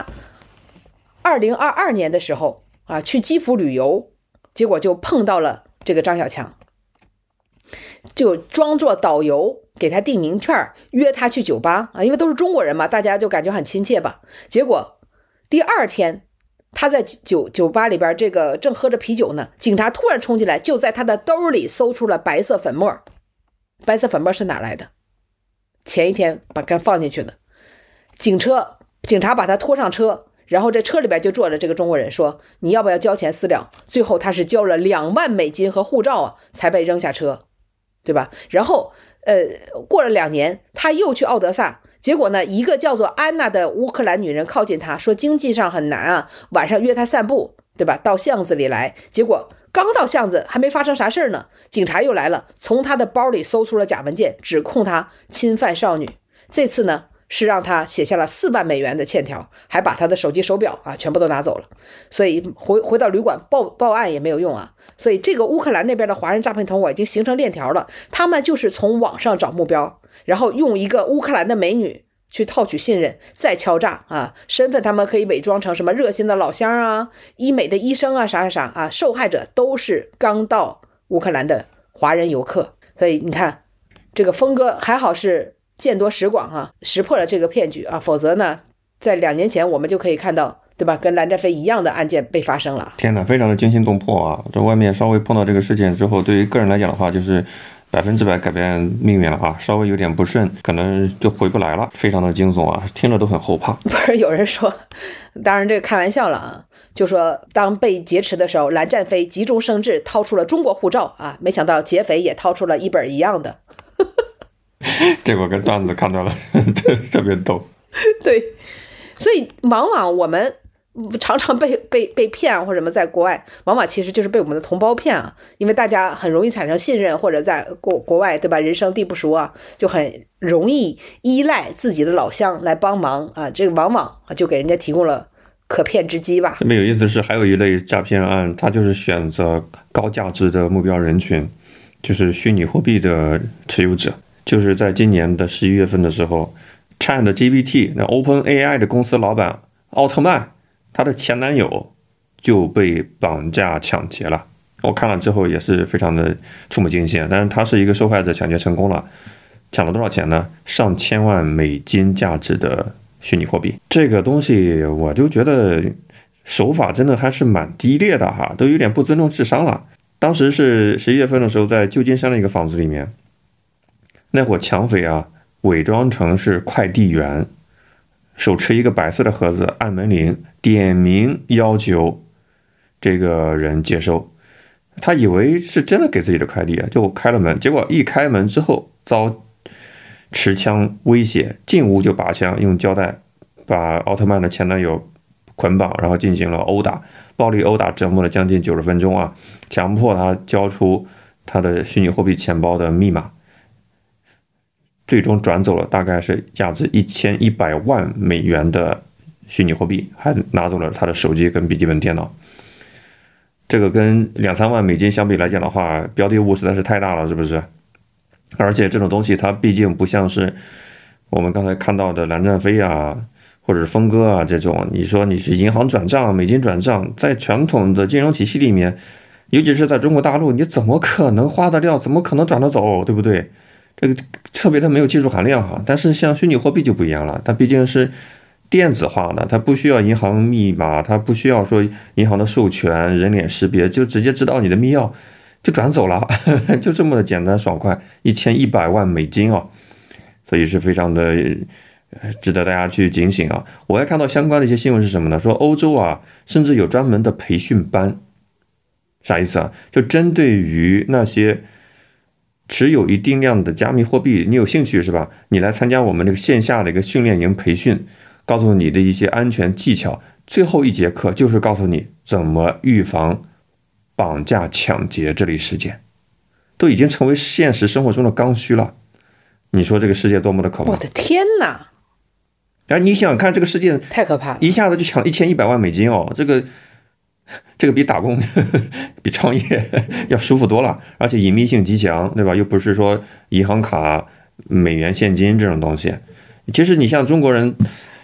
S1: 2022年的时候啊去基辅旅游，结果就碰到了这个张小强，就装作导游给他递名片，约他去酒吧啊，因为都是中国人嘛，大家就感觉很亲切吧。结果第二天他在酒吧里边这个正喝着啤酒呢，警察突然冲进来，就在他的兜里搜出了白色粉末。白色粉末是哪来的？前一天把它放进去的。警察把他拖上车，然后这车里边就坐着这个中国人，说你要不要交钱私了？最后他是交了2万美金和护照啊，才被扔下车，对吧？然后过了2年，他又去奥德萨，结果呢，一个叫做安娜的乌克兰女人靠近他，说经济上很难啊，晚上约他散步，对吧？到巷子里来，结果刚到巷子还没发生啥事呢，警察又来了，从他的包里搜出了假文件，指控他侵犯少女。这次呢是让他写下了4万美元的欠条，还把他的手机手表啊全部都拿走了。所以回到旅馆报案也没有用啊。所以这个乌克兰那边的华人诈骗团伙已经形成链条了，他们就是从网上找目标，然后用一个乌克兰的美女去套取信任，再敲诈啊，身份他们可以伪装成什么热心的老乡啊、医美的医生啊，啥啊，受害者都是刚到乌克兰的华人游客。所以你看，这个峰哥还好是见多识广啊，识破了这个骗局啊，否则呢，在2年前我们就可以看到，对吧？跟蓝占飞一样的案件被发生了。
S2: 天哪，非常的惊心动魄啊！这外面稍微碰到这个事件之后，对于个人来讲的话，就是100%改变命运了啊！稍微有点不慎，可能就回不来了，非常的惊悚啊！听着都很后怕。
S1: 不是有人说，当然这个开玩笑了啊，就说当被劫持的时候，蓝占飞急中生智，掏出了中国护照啊，没想到劫匪也掏出了一本一样的。
S2: 这我跟段子看到了，特别逗。
S1: 对，所以往往我们常常被骗或者什么，在国外往往其实就是被我们的同胞骗啊，因为大家很容易产生信任，或者在国外，对吧？人生地不熟啊，就很容易依赖自己的老乡来帮忙啊，这个往往就给人家提供了可骗之机吧。
S2: 特别有意思是，还有一类诈骗案，它就是选择高价值的目标人群，就是虚拟货币的持有者。就是在今年的11月份的时候，ChatGPT 那 OpenAI 的公司老板奥特曼，他的前男友就被绑架抢劫了。我看了之后也是非常的触目惊心，但是他是一个受害者，抢劫成功了，抢了多少钱呢？上千万美金价值的虚拟货币。这个东西我就觉得手法真的还是蛮低劣的哈，都有点不尊重智商了。当时是11月份的时候，在旧金山的一个房子里面，那伙抢匪啊，伪装成是快递员，手持一个白色的盒子，按门铃，点名要求这个人接收。他以为是真的给自己的快递，就开了门，结果一开门之后遭持枪威胁，进屋就拔枪，用胶带把奥特曼的前男友捆绑，然后进行了殴打，暴力殴打，折磨了将近90分钟啊，强迫他交出他的虚拟货币钱包的密码。最终转走了大概是价值1100万美元的虚拟货币，还拿走了他的手机跟笔记本电脑。这个跟2-3万美金相比来讲的话，标的物实在是太大了，是不是？而且这种东西它毕竟不像是我们刚才看到的蓝占飞啊，或者是峰哥啊这种，你说你是银行转账、美金转账，在传统的金融体系里面，尤其是在中国大陆，你怎么可能花得掉，怎么可能转得走，对不对？这个特别的没有技术含量哈，但是像虚拟货币就不一样了，它毕竟是电子化的，它不需要银行密码，它不需要说银行的授权、人脸识别，就直接知道你的密钥就转走了，就这么的简单爽快，1100万美金啊，所以是非常的值得大家去警醒啊。我还看到相关的一些新闻是什么呢？说欧洲啊，甚至有专门的培训班，啥意思啊？就针对于那些持有一定量的加密货币，你有兴趣是吧？你来参加我们这个线下的一个训练营培训，告诉你的一些安全技巧。最后一节课就是告诉你怎么预防绑架抢劫这类事件，都已经成为现实生活中的刚需了。你说这个世界多么的可怕！
S1: 我的天哪！
S2: 然后你想想看，这个世界
S1: 太可怕了，
S2: 一下子就抢1100万美金哦，这个比打工比创业要舒服多了，而且隐秘性极强，对吧？又不是说银行卡、美元现金这种东西， 其实你像中国人，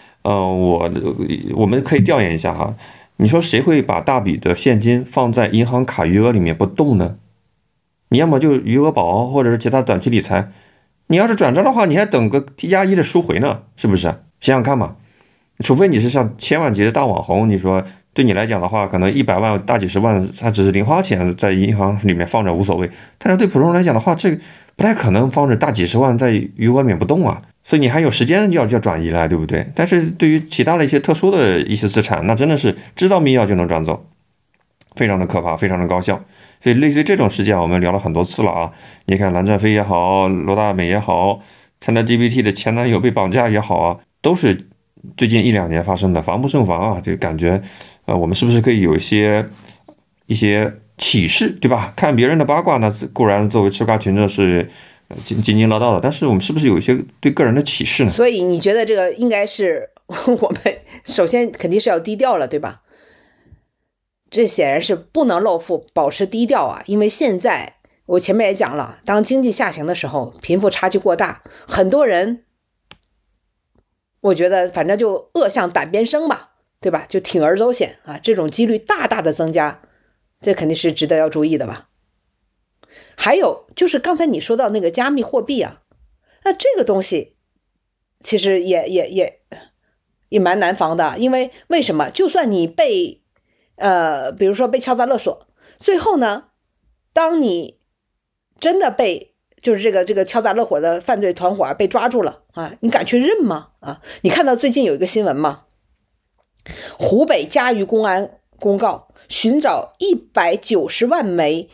S2: 我们可以调研一下哈，你说谁会把大笔的现金放在银行卡余额里面不动呢？你要么就余额宝或者是其他短期理财，你要是转账的话，你还等个压抑的赎回呢，是不是？想想看嘛，除非你是像千万级的大网红，你说对你来讲的话，可能100万大几十万，它只是零花钱在银行里面放着无所谓。但是对普通人来讲的话，这个不太可能放着大几十万在余额里面不动啊，所以你还有时间要转移来，对不对？但是对于其他的一些特殊的一些资产，那真的是知道密钥就能转走，非常的可怕，非常的高效。所以类似于这种事件，我们聊了很多次了啊。你看蓝正飞也好，罗大美也好，ChatGPT 的前男友被绑架也好啊，都是最近1-2年发生的，防不胜防啊。就感觉，我们是不是可以有一些启示，对吧？看别人的八卦呢，固然作为吃瓜群众是津津乐道的，但是我们是不是有一些对个人的启示呢？
S1: 所以你觉得这个应该是我们首先肯定是要低调了，对吧？这显然是不能露富，保持低调啊！因为现在我前面也讲了，当经济下行的时候，贫富差距过大，很多人，我觉得反正就恶向胆边生吧，对吧？就铤而走险啊，这种几率大大的增加，这肯定是值得要注意的吧。还有就是刚才你说到那个加密货币啊，那这个东西其实也蛮难防的，因为为什么？就算你被比如说被敲诈勒索，最后呢，当你真的被就是这个敲诈勒索的犯罪团伙被抓住了啊，你敢去认吗？啊，你看到最近有一个新闻吗？湖北嘉鱼公安公告寻找190万枚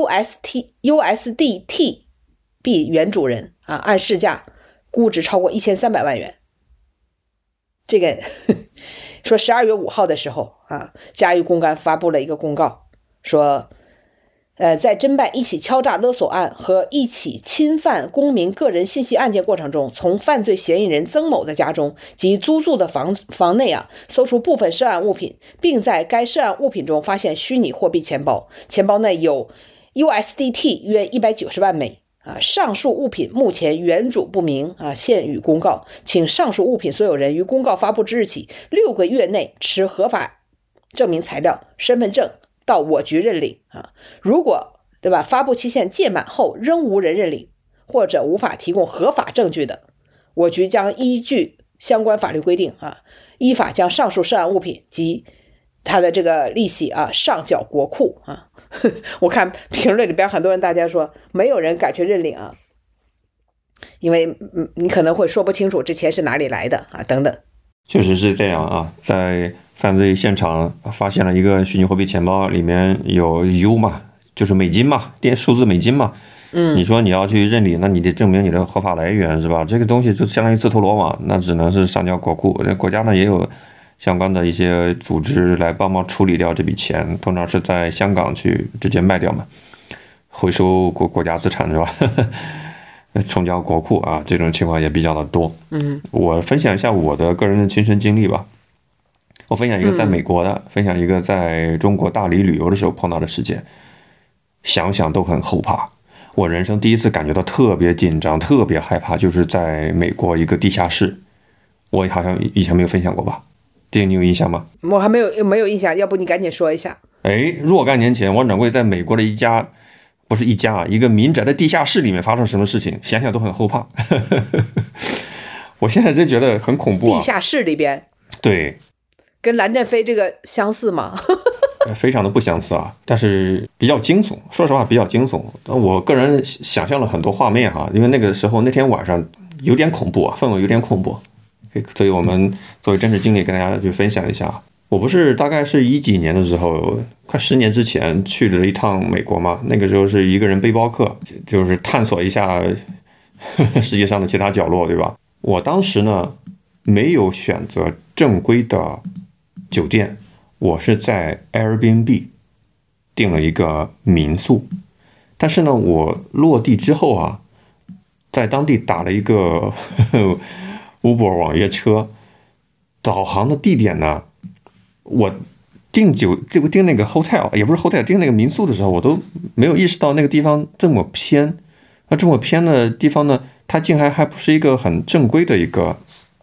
S1: USDT 币原主人啊，按市价估值超过1300万元。这个说12月5号的时候啊，嘉鱼公安发布了一个公告，说在侦办一起敲诈勒索案和一起侵犯公民个人信息案件过程中，从犯罪嫌疑人曾某的家中及租住的房内啊，搜出部分涉案物品，并在该涉案物品中发现虚拟货币钱包，钱包内有 USDT 约190万枚。上述物品目前原主不明现予公告，请上述物品所有人于公告发布之日起6个月内持合法证明材料、身份证到我局认领如果对吧，发布期限届满后仍无人认领或者无法提供合法证据的，我局将依据相关法律规定依法将上述涉案物品及它的这个利息上缴国库我看评论里边很多人大家说没有人敢去认领因为你可能会说不清楚这钱是哪里来的等等。
S2: 确实是这样在犯罪现场发现了一个虚拟货币钱包，里面有 U 嘛，就是美金嘛，数字美金嘛。你说你要去认领，那你得证明你的合法来源是吧？这个东西就相当于自投罗网，那只能是上交国库。国家呢也有相关的一些组织来帮忙处理掉这笔钱，通常是在香港去直接卖掉嘛，回收国家资产是吧？充交国库这种情况也比较的多。我分享一下我的个人的亲身经历吧。我分享一个在美国的，分享一个在中国大理旅游的时候碰到的事件，想想都很后怕。我人生第一次感觉到特别紧张、特别害怕，就是在美国一个地下室。我好像以前没有分享过吧？你有印象吗？
S1: 我还没有印象，要不你赶紧说一下。
S2: 若干年前，王掌柜在美国的一个民宅的地下室里面发生什么事情，想想都很后怕。我现在真觉得很恐怖
S1: 地下室里边，
S2: 对，
S1: 跟蓝正飞这个相似吗？
S2: 非常的不相似但是比较惊悚。说实话，比较惊悚。我个人想象了很多画面因为那个时候那天晚上有点恐怖氛围有点恐怖。所以我们作为真实经历跟大家去分享一下。我不是大概是10几年的时候，快10年之前去了一趟美国嘛，那个时候是一个人背包客，就是探索一下世界上的其他角落，对吧？我当时呢没有选择正规的酒店，我是在 Airbnb 订了一个民宿。但是呢我落地之后在当地打了一个Uber 网约车，导航的地点呢，我订那个 hotel 也不是 hotel， 订那个民宿的时候，我都没有意识到那个地方这么偏。那这么偏的地方呢，它竟还不是一个很正规的一个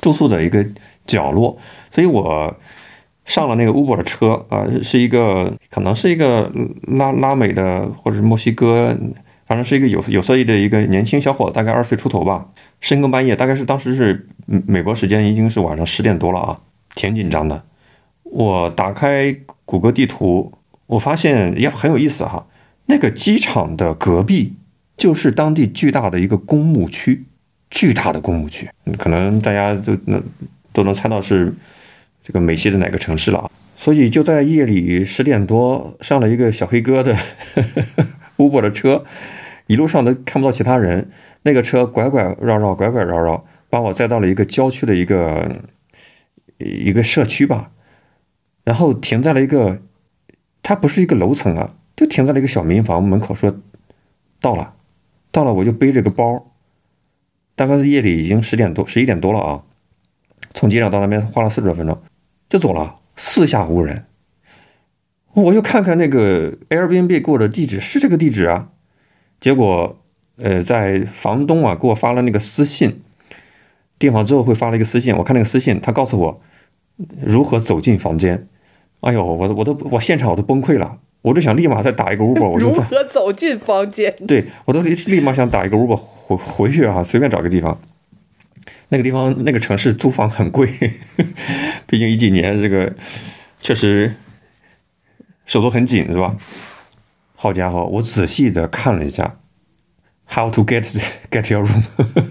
S2: 住宿的一个角落，所以我上了那个 Uber 的车啊，是一个可能是一个拉美的或者是墨西哥，反正是一个有色裔的一个年轻小伙子，大概20岁出头吧。深更半夜，大概是当时是美国时间已经是晚上10点多了啊，挺紧张的。我打开谷歌地图，我发现也很有意思哈，那个机场的隔壁就是当地巨大的一个公墓区，巨大的公墓区，可能大家都能猜到是这个美西的哪个城市了啊。所以就在夜里10点多上了一个小黑哥的Uber 的车，一路上都看不到其他人，那个车拐拐绕绕，把我载到了一个郊区的一个社区吧，然后停在了一个，它不是一个楼层啊，就停在了一个小民房门口，说到了，我就背着个包，大概是夜里已经10点多11点多了啊，从机场到那边花了40多分钟就走了，四下无人。我又看看那个 Airbnb 给我的地址是这个地址啊，结果在房东啊给我发了那个私信，订房之后会发了一个私信，我看那个私信，他告诉我如何走进房间。哎呦，我现场我都崩溃了，我就想立马再打一个 Uber， 我就
S1: 如何走进房间？
S2: 对，我都立马想打一个 Uber 回去啊，随便找个地方。那个地方那个城市租房很贵，毕竟10几年这个确实手头很紧是吧？好家伙，我仔细的看了一下 ，How to get your room，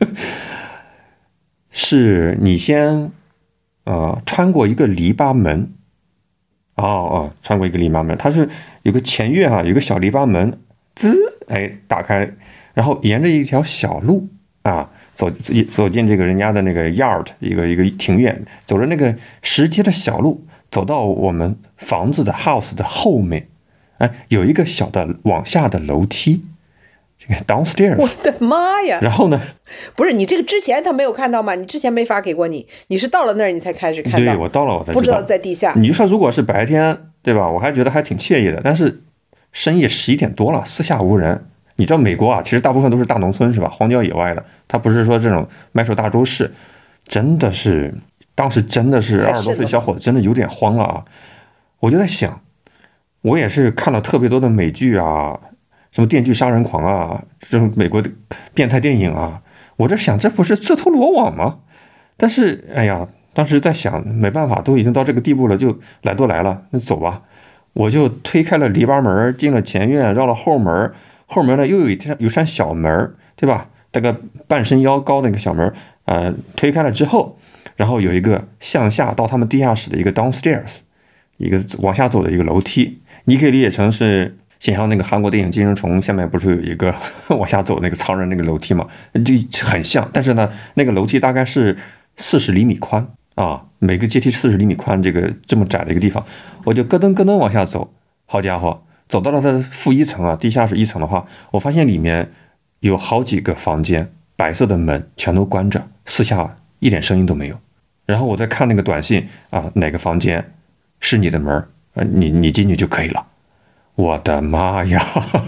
S2: 是你先穿过一个篱笆门，穿过一个篱笆门，它是有个前院啊，有个小篱笆门，打开，然后沿着一条小路啊，走进这个人家的那个 yard， 一个庭院，走着那个石阶的小路，走到我们房子的 house 的后面，有一个小的往下的楼梯，这个 downstairs。
S1: 我的妈呀！
S2: 然后呢？
S1: 不是你这个之前他没有看到吗？你之前没发给过你，你是到了那儿你才开始看到？
S2: 对，我到了我才
S1: 不知道在地下。
S2: 你就说如果是白天，对吧？我还觉得还挺惬意的，但是深夜11点多了，四下无人。你知道美国啊，其实大部分都是大农村是吧？荒郊野外的，它不是说这种麦手大都市，真的是当时真的是20多岁小伙子真的有点慌了啊！我就在想，我也是看了特别多的美剧啊，什么电锯杀人狂啊，这种美国的变态电影啊，我在想这不是自投罗网吗？但是哎呀，当时在想没办法，都已经到这个地步了，就来都来了，那走吧。我就推开了篱笆门，进了前院，绕了后门。后门呢又有扇小门，对吧？大概半身腰高的那个小门，推开了之后，然后有一个向下到他们地下室的一个 downstairs， 一个往下走的一个楼梯。你可以理解成是想象那个韩国电影《寄生虫》下面不是有一个往下走那个藏人那个楼梯嘛，就很像。但是呢，那个楼梯大概是40厘米宽啊，每个阶梯40厘米宽，这么窄的一个地方，我就咯噔咯噔往下走。好家伙！走到了它的负1层啊，地下室1层的话，我发现里面有好几个房间，白色的门全都关着，四下一点声音都没有。然后我再看那个短信啊，哪个房间是你的门，你进去就可以了。我的妈呀！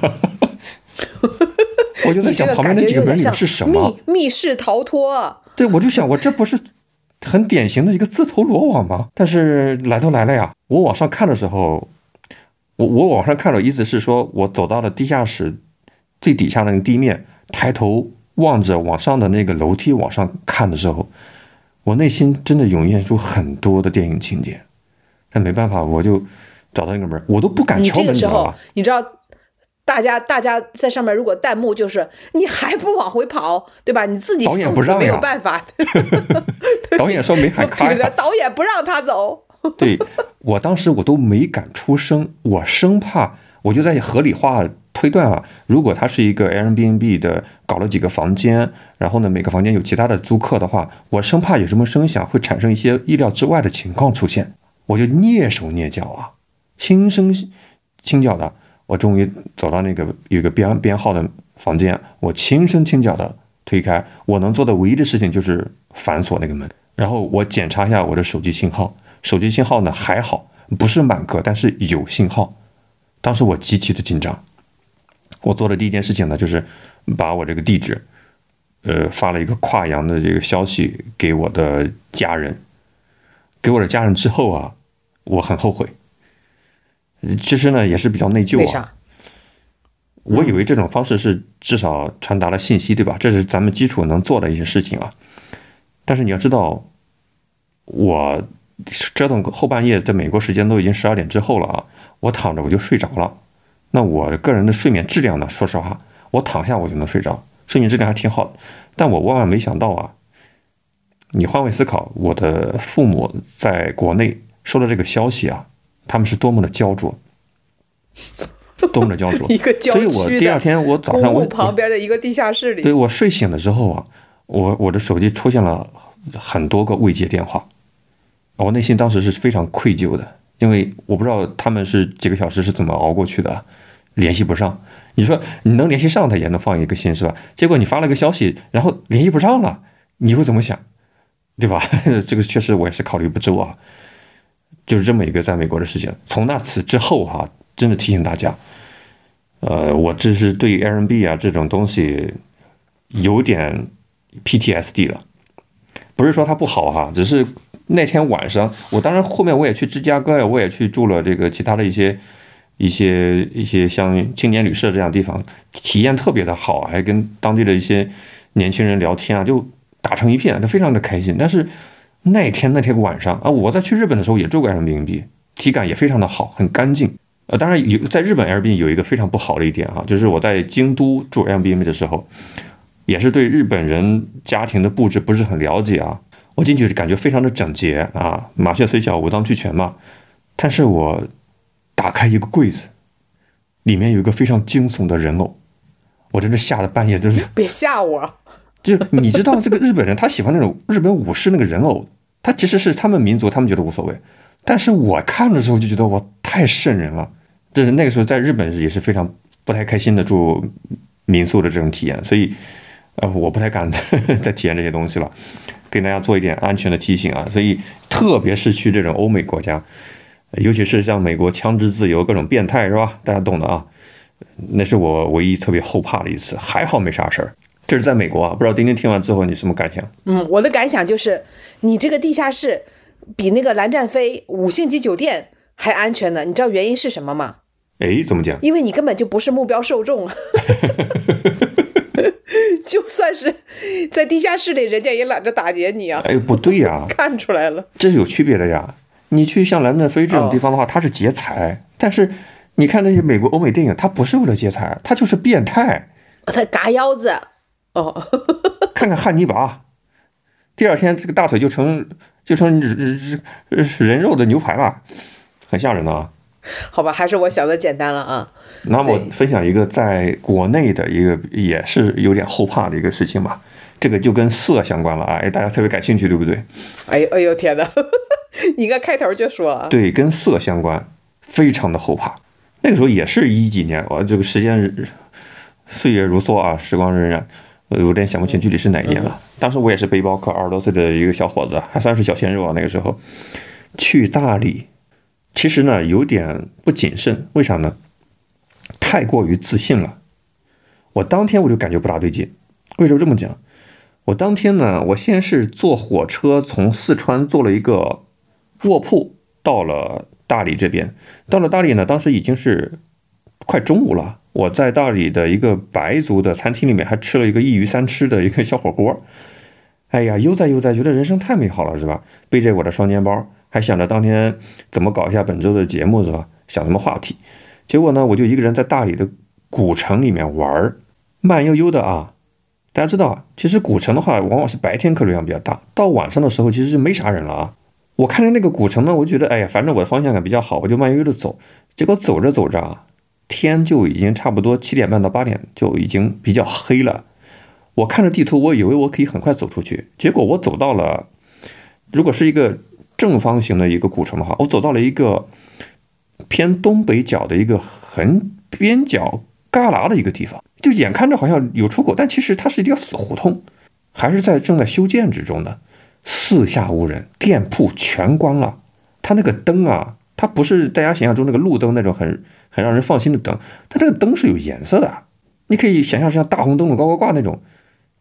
S2: 我就在想旁边那几个门里面是什么？
S1: 密室逃脱。
S2: 对，我就想我这不是很典型的一个自投罗网吗？但是来都来了呀，我往上看的时候。我往上看了，意思是说我走到了地下室最底下那个地面，抬头望着往上的那个楼梯往上看的时候，我内心真的涌现出很多的电影情节。但没办法，我就找到那个门，我都不敢敲门，
S1: 你知道吧？你知道大家在上面如果弹幕就是你还不往回跑，对吧？你自己送死没有办法。
S2: 导演说没喊开，
S1: 导演不让他走。
S2: 对，我当时我都没敢出声，我生怕，我就在合理化推断啊，如果他是一个 Airbnb 的搞了几个房间，然后呢每个房间有其他的租客的话，我生怕有什么声响会产生一些意料之外的情况出现，我就蹑手蹑脚啊，轻声轻脚的，我终于走到那个有一个编号的房间，我轻声轻脚的推开，我能做的唯一的事情就是反锁那个门，然后我检查一下我的手机信号。手机信号呢还好，不是满格，但是有信号。当时我极其的紧张，我做的第一件事情呢，就是把我这个地址发了一个跨洋的这个消息给我的家人，给我的家人之后啊，我很后悔。其实呢，也是比较内疚啊。
S1: 为啥？
S2: 我以为这种方式是至少传达了信息，对吧？这是咱们基础能做的一些事情啊。但是你要知道，我折腾后半夜，在美国时间都已经12点之后了啊，我躺着我就睡着了。那我个人的睡眠质量呢？说实话，我躺下我就能睡着，睡眠质量还挺好的。但我万万没想到啊，你换位思考，我的父母在国内收到这个消息啊，他们是多么的焦灼，多么的焦灼。
S1: 一个郊区的
S2: 所以我第二天我早上
S1: 公墓旁边的一个地下室里，
S2: 对，我睡醒的时候啊，我的手机出现了很多个未接电话，我内心当时是非常愧疚的，因为我不知道他们是几个小时是怎么熬过去的，联系不上。你说你能联系上他也能放一个心是吧？结果你发了个消息，然后联系不上了，你会怎么想？对吧？这个确实我也是考虑不周啊。就是这么一个在美国的事情。从那次之后哈，真的提醒大家，我这是对 Airbnb 啊这种东西有点 PTSD 了。不是说它不好哈，只是那天晚上，我当然后面我也去芝加哥呀，我也去住了这个其他的一些像青年旅社这样的地方，体验特别的好，还跟当地的一些年轻人聊天啊，就打成一片，就非常的开心。但是那天晚上啊，我在去日本的时候也住过 Airbnb， 体感也非常的好，很干净。当然在日本 Airbnb 有一个非常不好的一点啊，就是我在京都住 Airbnb 的时候，也是对日本人家庭的布置不是很了解啊。我进去感觉非常的整洁啊，麻雀虽小五脏俱全嘛。但是我打开一个柜子，里面有一个非常惊悚的人偶，我真是吓得半夜真是。
S1: 别吓我！
S2: 就你知道这个日本人他喜欢那种日本武士那个人偶，他其实是他们民族，他们觉得无所谓。但是我看的时候就觉得我太瘆人了。这是那个时候在日本也是非常不太开心的住民宿的这种体验，所以我不太敢再体验这些东西了，给大家做一点安全的提醒啊。所以特别是去这种欧美国家，尤其是像美国枪支自由各种变态是吧，大家懂的啊。那是我唯一特别后怕的一次，还好没啥事儿。这是在美国啊，不知道丁丁听完之后你什么感想？
S1: 我的感想就是你这个地下室比那个蓝湛飞5星级酒店还安全呢。你知道原因是什么吗？
S2: 怎么讲？
S1: 因为你根本就不是目标受众。就算是在地下室里，人家也懒得打劫你啊。
S2: 不对呀，
S1: 看出来了，
S2: 这是有区别的呀。你去像蓝湛飞这种地方的话，它是劫财，但是你看那些美国欧美电影，它不是为了劫财，它就是变态，
S1: 他嘎腰子。
S2: 看看汉尼拔，第二天这个大腿就成人肉的牛排了，很吓人啊。
S1: 好吧，还是我想的简单了啊。
S2: 那么我分享一个在国内的一个也是有点后怕的一个事情吧，这个就跟色相关了啊，大家特别感兴趣，对不对？
S1: 哎呦天哪！你应该开头就说啊。
S2: 对，跟色相关，非常的后怕。那个时候也是10几年，这个时间岁月如梭啊，时光荏苒，我有点想不清具体是哪一年了。当时我也是背包客，20多岁的一个小伙子，还算是小鲜肉啊。那个时候去大理，其实呢有点不谨慎，为啥呢？太过于自信了。我当天我就感觉不大对劲。为什么这么讲？我当天呢，我先是坐火车从四川坐了一个卧铺到了大理这边。到了大理呢，当时已经是快中午了。我在大理的一个白族的餐厅里面还吃了一个一鱼三吃的一个小火锅。哎呀，悠哉悠哉，觉得人生太美好了，是吧？背着我的双肩包，还想着当天怎么搞一下本周的节目，是吧？想什么话题？结果呢，我就一个人在大理的古城里面玩，慢悠悠的啊。大家知道，其实古城的话，往往是白天客流量比较大，到晚上的时候其实是没啥人了啊。我看着那个古城呢，我觉得哎呀，反正我的方向感比较好，我就慢悠悠的走。结果走着走着啊，天就已经差不多7点半到8点就已经比较黑了。我看着地图，我以为我可以很快走出去，结果我走到了，如果是一个正方形的一个古城的话，我走到了一个偏东北角的一个很边角旮旯的一个地方，就眼看着好像有出口，但其实它是一条死胡同，还是正在修建之中的，四下无人，店铺全关了。它那个灯啊，它不是大家想象中那个路灯那种很让人放心的灯，它这个灯是有颜色的，你可以想象像大红灯笼高高挂那种，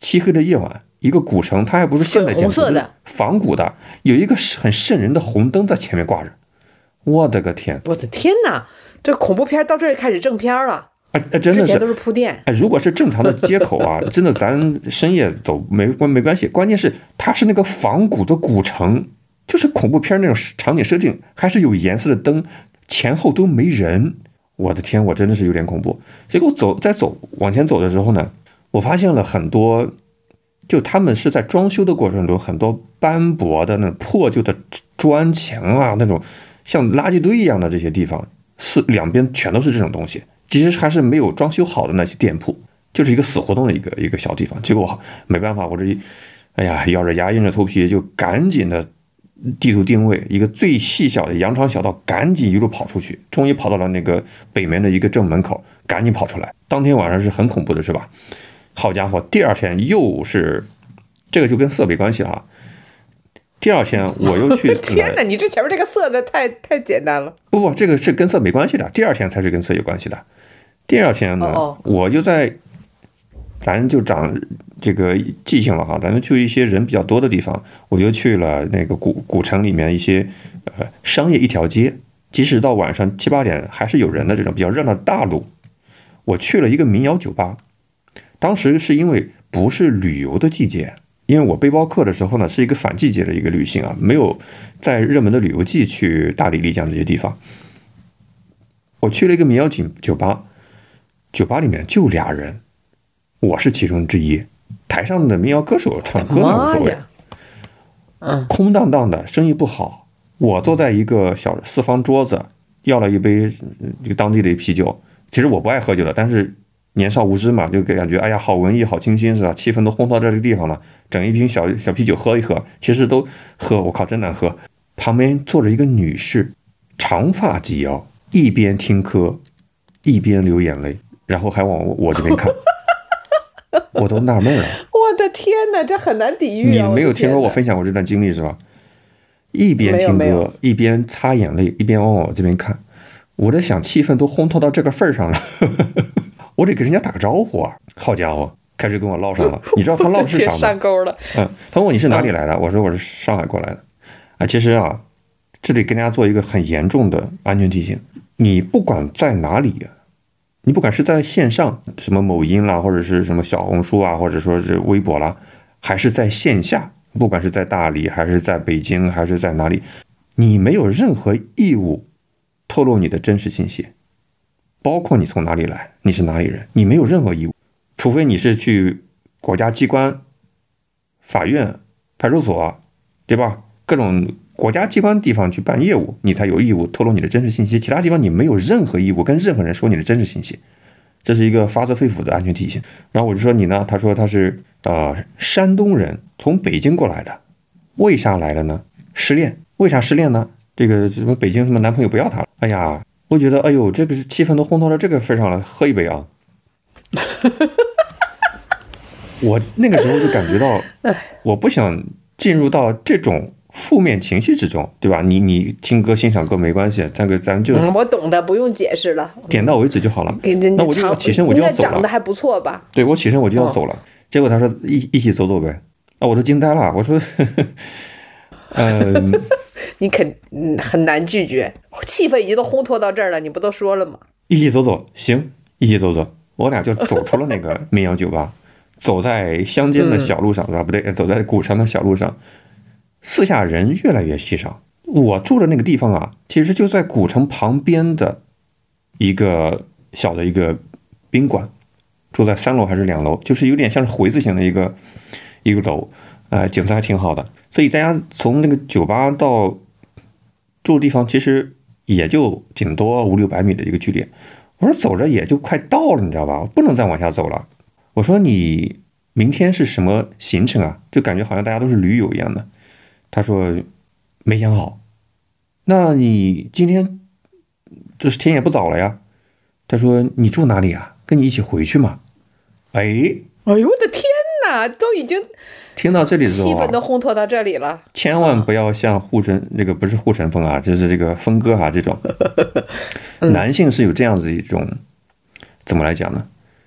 S2: 漆黑的夜晚，一个古城，它还不是现代建筑，
S1: 粉红色的
S2: 仿古的，有一个很瘆人的红灯在前面挂着。我的个天！
S1: 我的天哪，这恐怖片到这里开始正片了。
S2: 真的是，
S1: 之前都是铺垫。
S2: 如果是正常的街口啊，真的咱深夜走没关系。关键是它是那个仿古的古城，就是恐怖片那种场景设定，还是有颜色的灯，前后都没人。我的天，我真的是有点恐怖。结果往前走的时候呢，我发现了很多，就他们是在装修的过程中，很多斑驳的那种破旧的砖墙啊，那种像垃圾堆一样的这些地方，两边全都是这种东西。其实还是没有装修好的那些店铺，就是一个死胡同的一个小地方。结果没办法，我这咬着牙硬着头皮就赶紧的地图定位一个最细小的羊肠小道，赶紧一路跑出去，终于跑到了那个北门的一个正门口，赶紧跑出来。当天晚上是很恐怖的，是吧？好家伙，第二天又是这个就跟色没关系了啊。第二天我又去
S1: 天哪，你这前面这个色的太简单了。
S2: 不，这个是跟色没关系的，第二天才是跟色有关系的。第二天呢，我就咱就长这个记性了哈，咱们去一些人比较多的地方，我就去了那个古城里面一些商业一条街，即使到晚上7、8点还是有人的这种比较热闹的大路。我去了一个民谣酒吧，当时是因为不是旅游的季节，因为我背包客的时候呢是一个反季节的一个旅行啊，没有在热门的旅游季去大理、丽江这些地方。我去了一个民谣酒吧，酒吧里面就俩人，我是其中之一。台上的民谣歌手唱歌呢无所谓，空荡荡的，生意不好。我坐在一个小四方桌子，要了一杯这个当地的啤酒。其实我不爱喝酒的，但是年少无知嘛，就感觉哎呀好文艺好清新是吧？气氛都烘到这个地方了，整一瓶小啤酒喝一喝，其实都喝，我靠真难喝。旁边坐着一个女士，长发及腰，一边听歌一边流眼泪，然后还往我这边看。我都纳闷了，
S1: 我的天哪，这很难抵御啊！
S2: 你没有听说我分享过这段经历是吧？一边听歌一边擦眼泪，一边往我这边看。我在想，气氛都烘托到这个份上了，我得给人家打个招呼啊！好家伙，开始跟我唠上了。你知道他唠的是啥吗？
S1: 上钩了。
S2: 他问我你是哪里来的，我说我是上海过来的。其实啊，这里跟大家做一个很严重的安全提醒：你不管在哪里，你不管是在线上，什么某音啦，或者是什么小红书啊，或者说是微博啦，还是在线下，不管是在大理，还是在北京，还是在哪里，你没有任何义务透露你的真实信息，包括你从哪里来，你是哪里人，你没有任何义务，除非你是去国家机关、法院、派出所，对吧？各种国家机关地方去办业务，你才有义务透露你的真实信息，其他地方你没有任何义务跟任何人说你的真实信息，这是一个发自肺腑的安全提醒。然后我就说你呢，他说他是山东人，从北京过来的，为啥来了呢？失恋。为啥失恋呢？这个什么北京什么男朋友不要他了，哎呀，我觉得哎呦，这个气氛都烘托到这个份上了，喝一杯啊！我那个时候就感觉到，我不想进入到这种负面情绪之中，对吧？你听歌欣赏歌没关系，咱就
S1: 我懂的，不用解释了，
S2: 点到为止就好了。那我就起身我就要走了，
S1: 长得还不错吧？
S2: 对，我起身我就要走了。结果他说一起走呗，我都惊呆了，我说，
S1: 你很难拒绝，气氛已经都烘托到这儿了，你不都说了吗？
S2: 一起走，行，一起走，我俩就走出了那个民谣酒吧，走在乡间的小路上，是吧？不对，走在古城的小路上，四下人越来越稀少。我住的那个地方啊，其实就在古城旁边的一个小的一个宾馆，住在3楼还是2楼，就是有点像是回字形的一个楼，景色还挺好的。所以大家从那个酒吧到住的地方，其实也就顶多500-600米的一个距离。我说走着也就快到了，你知道吧？不能再往下走了。我说你明天是什么行程啊？就感觉好像大家都是驴友一样的。他说没想好。那你今天就是天也不早了呀。他说你住哪里啊？跟你一起回去嘛。哎呦
S1: 我的天哪，都已经
S2: 听到这里的时候，
S1: 气氛都烘托到这里了。
S2: 千万不要像这个不是护城风啊，就是这个峰哥啊这种。男性是有这样子一种，怎么来讲呢？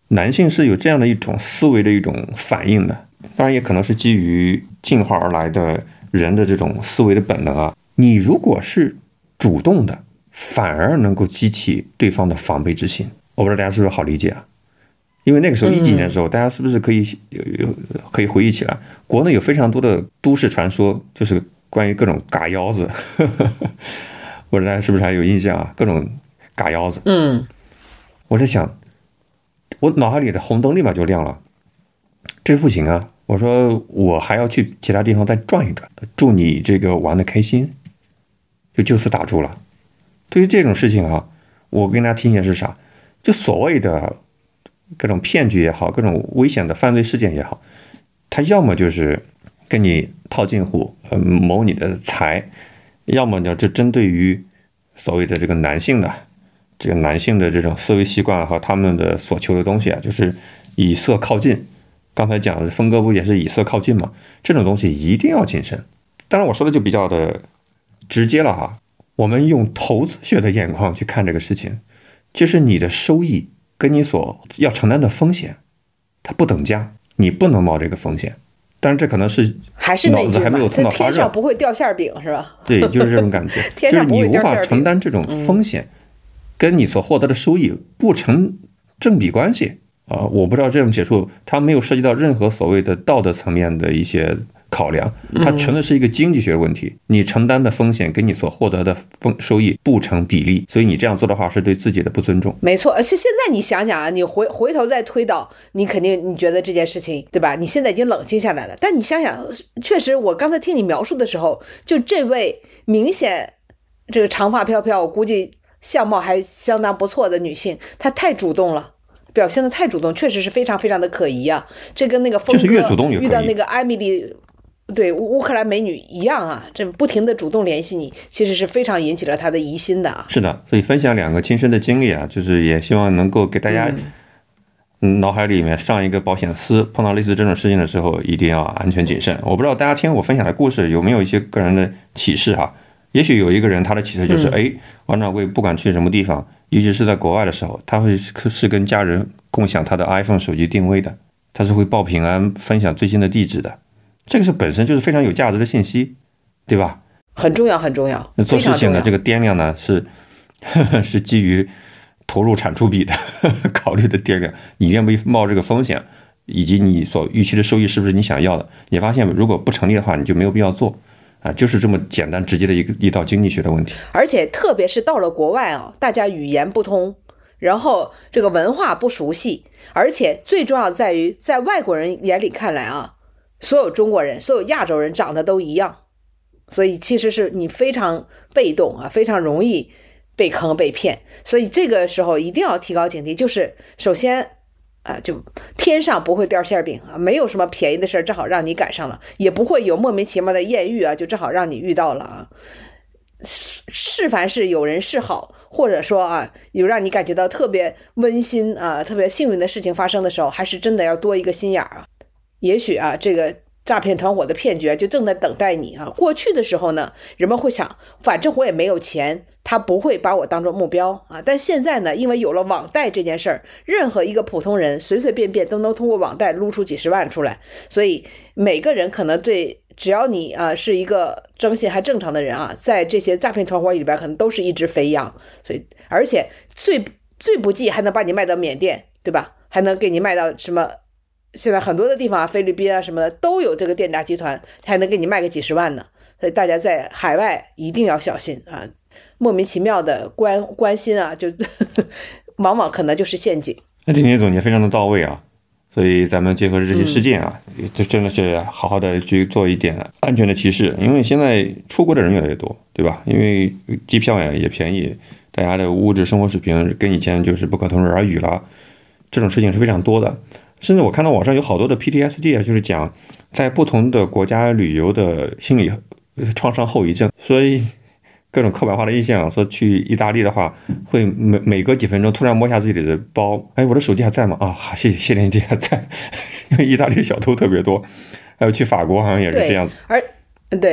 S2: 男性是有这样的一种思维的一种反应的，当然也可能是基于进化而来的人的这种思维的本能啊。你如果是主动的，反而能够激起对方的防备之心。我不知道大家是不是好理解啊？因为那个时候10几年的时候，大家是不是可以回忆起来，国内有非常多的都市传说，就是关于各种嘎腰子，不知道大家是不是还有印象啊？各种嘎腰子。我在想，我脑海里的红灯立马就亮了，这不行啊！我说我还要去其他地方再转一转，祝你这个玩得开心，就此打住了。对于这种事情啊，我跟大家提醒是啥？就所谓的各种骗局也好，各种危险的犯罪事件也好，他要么就是跟你套近乎，谋你的财，要么呢就针对于所谓的这个男性的这种思维习惯和他们的所求的东西啊，就是以色靠近。刚才讲的峰哥不也是以色靠近嘛？这种东西一定要谨慎。当然我说的就比较的直接了哈。我们用投资学的眼光去看这个事情，就是你的收益跟你所要承担的风险，它不等价，你不能冒这个风险。当然这可能是
S1: 还是那句
S2: 还没有碰到
S1: 天上不会掉馅饼是吧？
S2: 对，就是这种感觉。
S1: 天上不会掉馅饼，
S2: 就是你无法承担这种风险，跟你所获得的收益不成正比关系啊！我不知道这种解说，它没有涉及到任何所谓的道德层面的一些考量，它纯的是一个经济学问题。你承担的风险跟你所获得的收益不成比例，所以你这样做的话是对自己的不尊重。
S1: 没错，而且现在你想想啊，你回头再推导，你肯定你觉得这件事情对吧？你现在已经冷静下来了，但你想想，确实我刚才听你描述的时候，就这位明显这个长发飘飘，我估计相貌还相当不错的女性，她太主动了。表现的太主动，确实是非常非常的可疑啊！这跟那个峰哥遇到那个艾米丽，对乌克兰美女一样啊，这不停的主动联系你，其实是非常引起了他的疑心的啊。
S2: 是的，所以分享2个亲身的经历啊，就是也希望能够给大家脑海里面上一个保险丝，碰到类似这种事情的时候，一定要安全谨慎。我不知道大家听我分享的故事有没有一些个人的启示哈？也许有一个人他的启示就是，王掌柜不管去什么地方，尤其是在国外的时候，他会是跟家人共享他的 iPhone 手机定位的，他是会报平安、分享最新的地址的。这个是本身就是非常有价值的信息，对吧？
S1: 很重要，很重要。
S2: 那做事情的这个掂量呢，是基于投入产出比的考虑的掂量，你愿不愿意冒这个风险，以及你所预期的收益是不是你想要的？你发现如果不成立的话，你就没有必要做。就是这么简单直接的一道经济学的问题。
S1: 而且特别是到了国外啊，大家语言不通，然后这个文化不熟悉，而且最重要在于在外国人眼里看来啊，所有中国人所有亚洲人长得都一样，所以其实是你非常被动啊，非常容易被坑被骗。所以这个时候一定要提高警惕，就是首先就天上不会掉馅饼啊，没有什么便宜的事正好让你赶上了，也不会有莫名其妙的艳遇啊，就正好让你遇到了啊。是凡是有人示好，或者说啊，有让你感觉到特别温馨啊、特别幸运的事情发生的时候，还是真的要多一个心眼啊。也许啊，这个诈骗团伙的骗局就正在等待你啊。过去的时候呢，人们会想，反正我也没有钱，他不会把我当作目标啊。但现在呢，因为有了网贷这件事儿，任何一个普通人随随便便都能通过网贷撸出几十万出来，所以每个人可能只要你是一个征信还正常的人啊，在这些诈骗团伙里边可能都是一只肥羊。所以而且最不济还能把你卖到缅甸，对吧？还能给你卖到什么？现在很多的地方啊，菲律宾啊什么的都有这个电诈集团，还能给你卖个几十万呢。所以大家在海外一定要小心啊！莫名其妙的关心啊，就往往可能就是陷阱。
S2: 那今天总结非常的到位啊，所以咱们结合着这些事件啊，就真的是好好的去做一点安全的提示，因为现在出国的人越来越多，对吧？因为机票也便宜，大家的物质生活水平跟以前就是不可同日而语了，这种事情是非常多的。甚至我看到网上有好多的 PTSD 啊，就是讲在不同的国家旅游的心理创伤后遗症，所以各种刻板化的印象，说去意大利的话，会每隔几分钟突然摸下自己的包，哎，我的手机还在吗？啊，谢连接还在，因为意大利小偷特别多。还有去法国好像也是这样子。
S1: 对，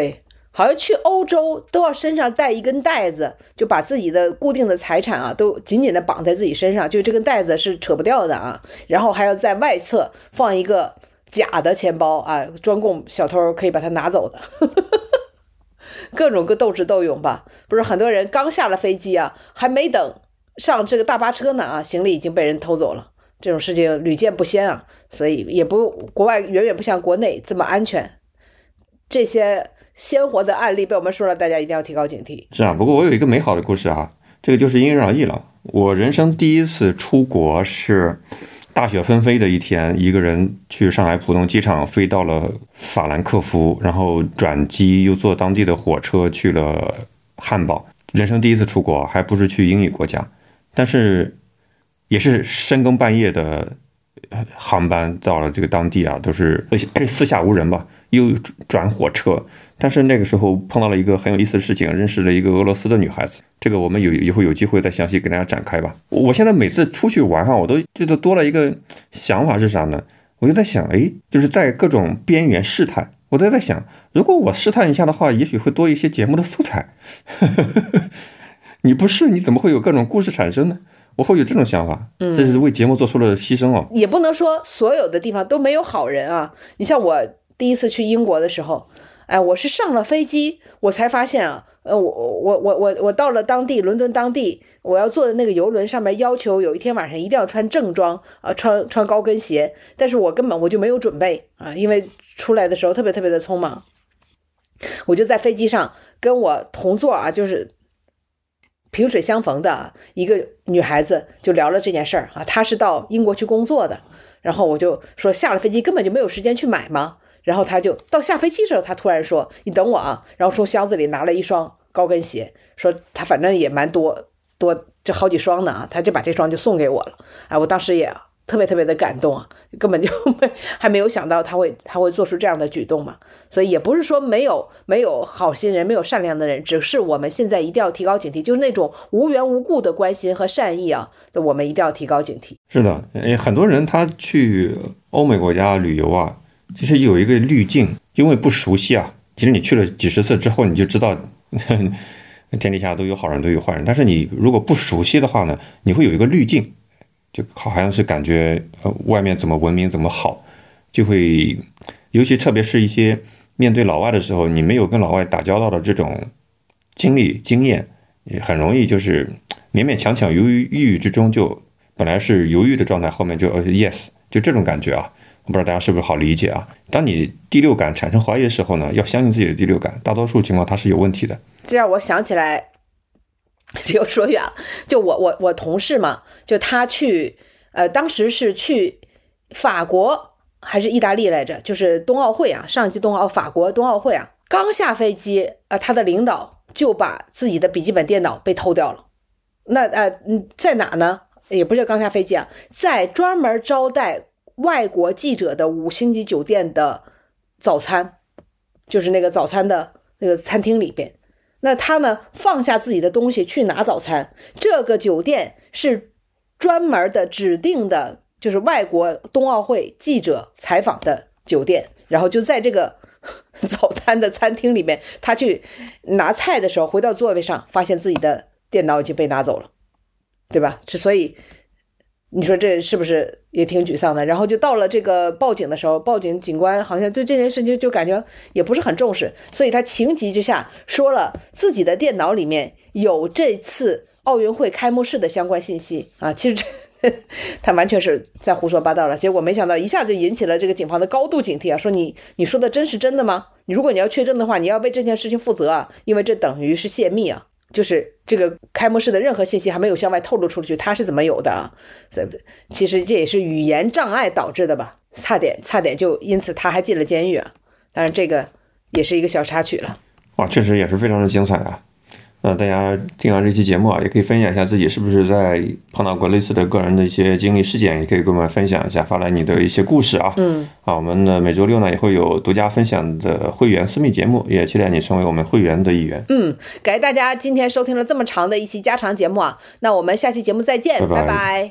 S1: 好像去欧洲都要身上带一根带子，就把自己的固定的财产啊都紧紧的绑在自己身上，就这根带子是扯不掉的啊。然后还要在外侧放一个假的钱包啊，专供小偷可以把它拿走的。各种各斗智斗勇吧，不是很多人刚下了飞机啊，还没等上这个大巴车呢啊，行李已经被人偷走了。这种事情屡见不鲜啊，所以也不国外远远不像国内这么安全。这些鲜活的案例被我们说了，大家一定要提高警惕。
S2: 是啊，不过我有一个美好的故事啊，这个就是因人而异了。我人生第一次出国是大雪纷飞的一天，一个人去上海浦东机场飞到了法兰克福，然后转机又坐当地的火车去了汉堡。人生第一次出国，还不是去英语国家，但是也是深更半夜的航班到了这个当地啊，都是四下无人吧，又转火车。但是那个时候碰到了一个很有意思的事情，认识了一个俄罗斯的女孩子。这个我们以后有机会再详细给大家展开吧。我现在每次出去玩哈，我都觉得多了一个想法是啥呢？我就在想，就是在各种边缘试探。我都在想，如果我试探一下的话，也许会多一些节目的素材。你不试，你怎么会有各种故事产生呢？我会有这种想法，这是为节目做出了牺牲哦。
S1: 也不能说所有的地方都没有好人啊。你像我第一次去英国的时候，我是上了飞机，我才发现啊，我到了当地伦敦当地，我要坐的那个邮轮上面要求有一天晚上一定要穿正装啊，穿高跟鞋，但是我根本就没有准备啊，因为出来的时候特别特别的匆忙，我就在飞机上跟我同座啊，就是萍水相逢的一个女孩子就聊了这件事儿啊，她是到英国去工作的，然后我就说下了飞机根本就没有时间去买嘛，然后她就到下飞机的时候，她突然说你等我啊，然后从箱子里拿了一双高跟鞋，说她反正也蛮多这好几双呢啊，她就把这双就送给我了。我当时也特别特别的感动啊，根本就还没有想到他会做出这样的举动嘛。所以也不是说没有好心人，没有善良的人，只是我们现在一定要提高警惕，就是那种无缘无故的关心和善意啊，我们一定要提高警惕。
S2: 是的，很多人他去欧美国家旅游啊，其实有一个滤镜，因为不熟悉啊。其实你去了几十次之后，你就知道天底下都有好人都有坏人，但是你如果不熟悉的话呢，你会有一个滤镜，就好像是感觉外面怎么文明怎么好，就会尤其特别是一些面对老外的时候，你没有跟老外打交道的这种经验，也很容易就是勉勉强强犹豫豫之中，就本来是犹豫的状态，后面就yes， 就这种感觉啊。我不知道大家是不是好理解啊？当你第六感产生怀疑的时候呢，要相信自己的第六感，大多数情况它是有问题的。
S1: 这让我想起来，这又说远了，就我同事嘛，就他去当时是去法国还是意大利来着，就是冬奥会啊，上一届法国冬奥会啊，刚下飞机他的领导就把自己的笔记本电脑被偷掉了。那在哪呢？也不是刚下飞机啊，在专门招待外国记者的5星级酒店的早餐，就是那个早餐的那个餐厅里边。那他呢放下自己的东西去拿早餐，这个酒店是专门的指定的，就是外国冬奥会记者采访的酒店，然后就在这个早餐的餐厅里面，他去拿菜的时候回到座位上，发现自己的电脑已经被拿走了，对吧？所以你说这是不是也挺沮丧的？然后就到了这个报警的时候，报警警官好像对这件事情就感觉也不是很重视，所以他情急之下说了自己的电脑里面有这次奥运会开幕式的相关信息啊。其实他完全是在胡说八道了。结果没想到一下就引起了这个警方的高度警惕啊，说你说的真是真的吗？如果你要确证的话，你要为这件事情负责啊，因为这等于是泄密啊。就是这个开幕式的任何信息还没有向外透露出去，他是怎么有的啊？其实这也是语言障碍导致的吧，差点就因此他还进了监狱啊。当然这个也是一个小插曲了。
S2: 哇，确实也是非常的精彩啊。大家听完这期节目啊，也可以分享一下自己是不是在碰到过类似的个人的一些经历事件，也可以跟我们分享一下，发来你的一些故事啊。我们的每周六呢也会有独家分享的会员私密节目，也期待你成为我们会员的一员。
S1: 感谢大家今天收听了这么长的一期加长节目啊，那我们下期节目再见，拜拜。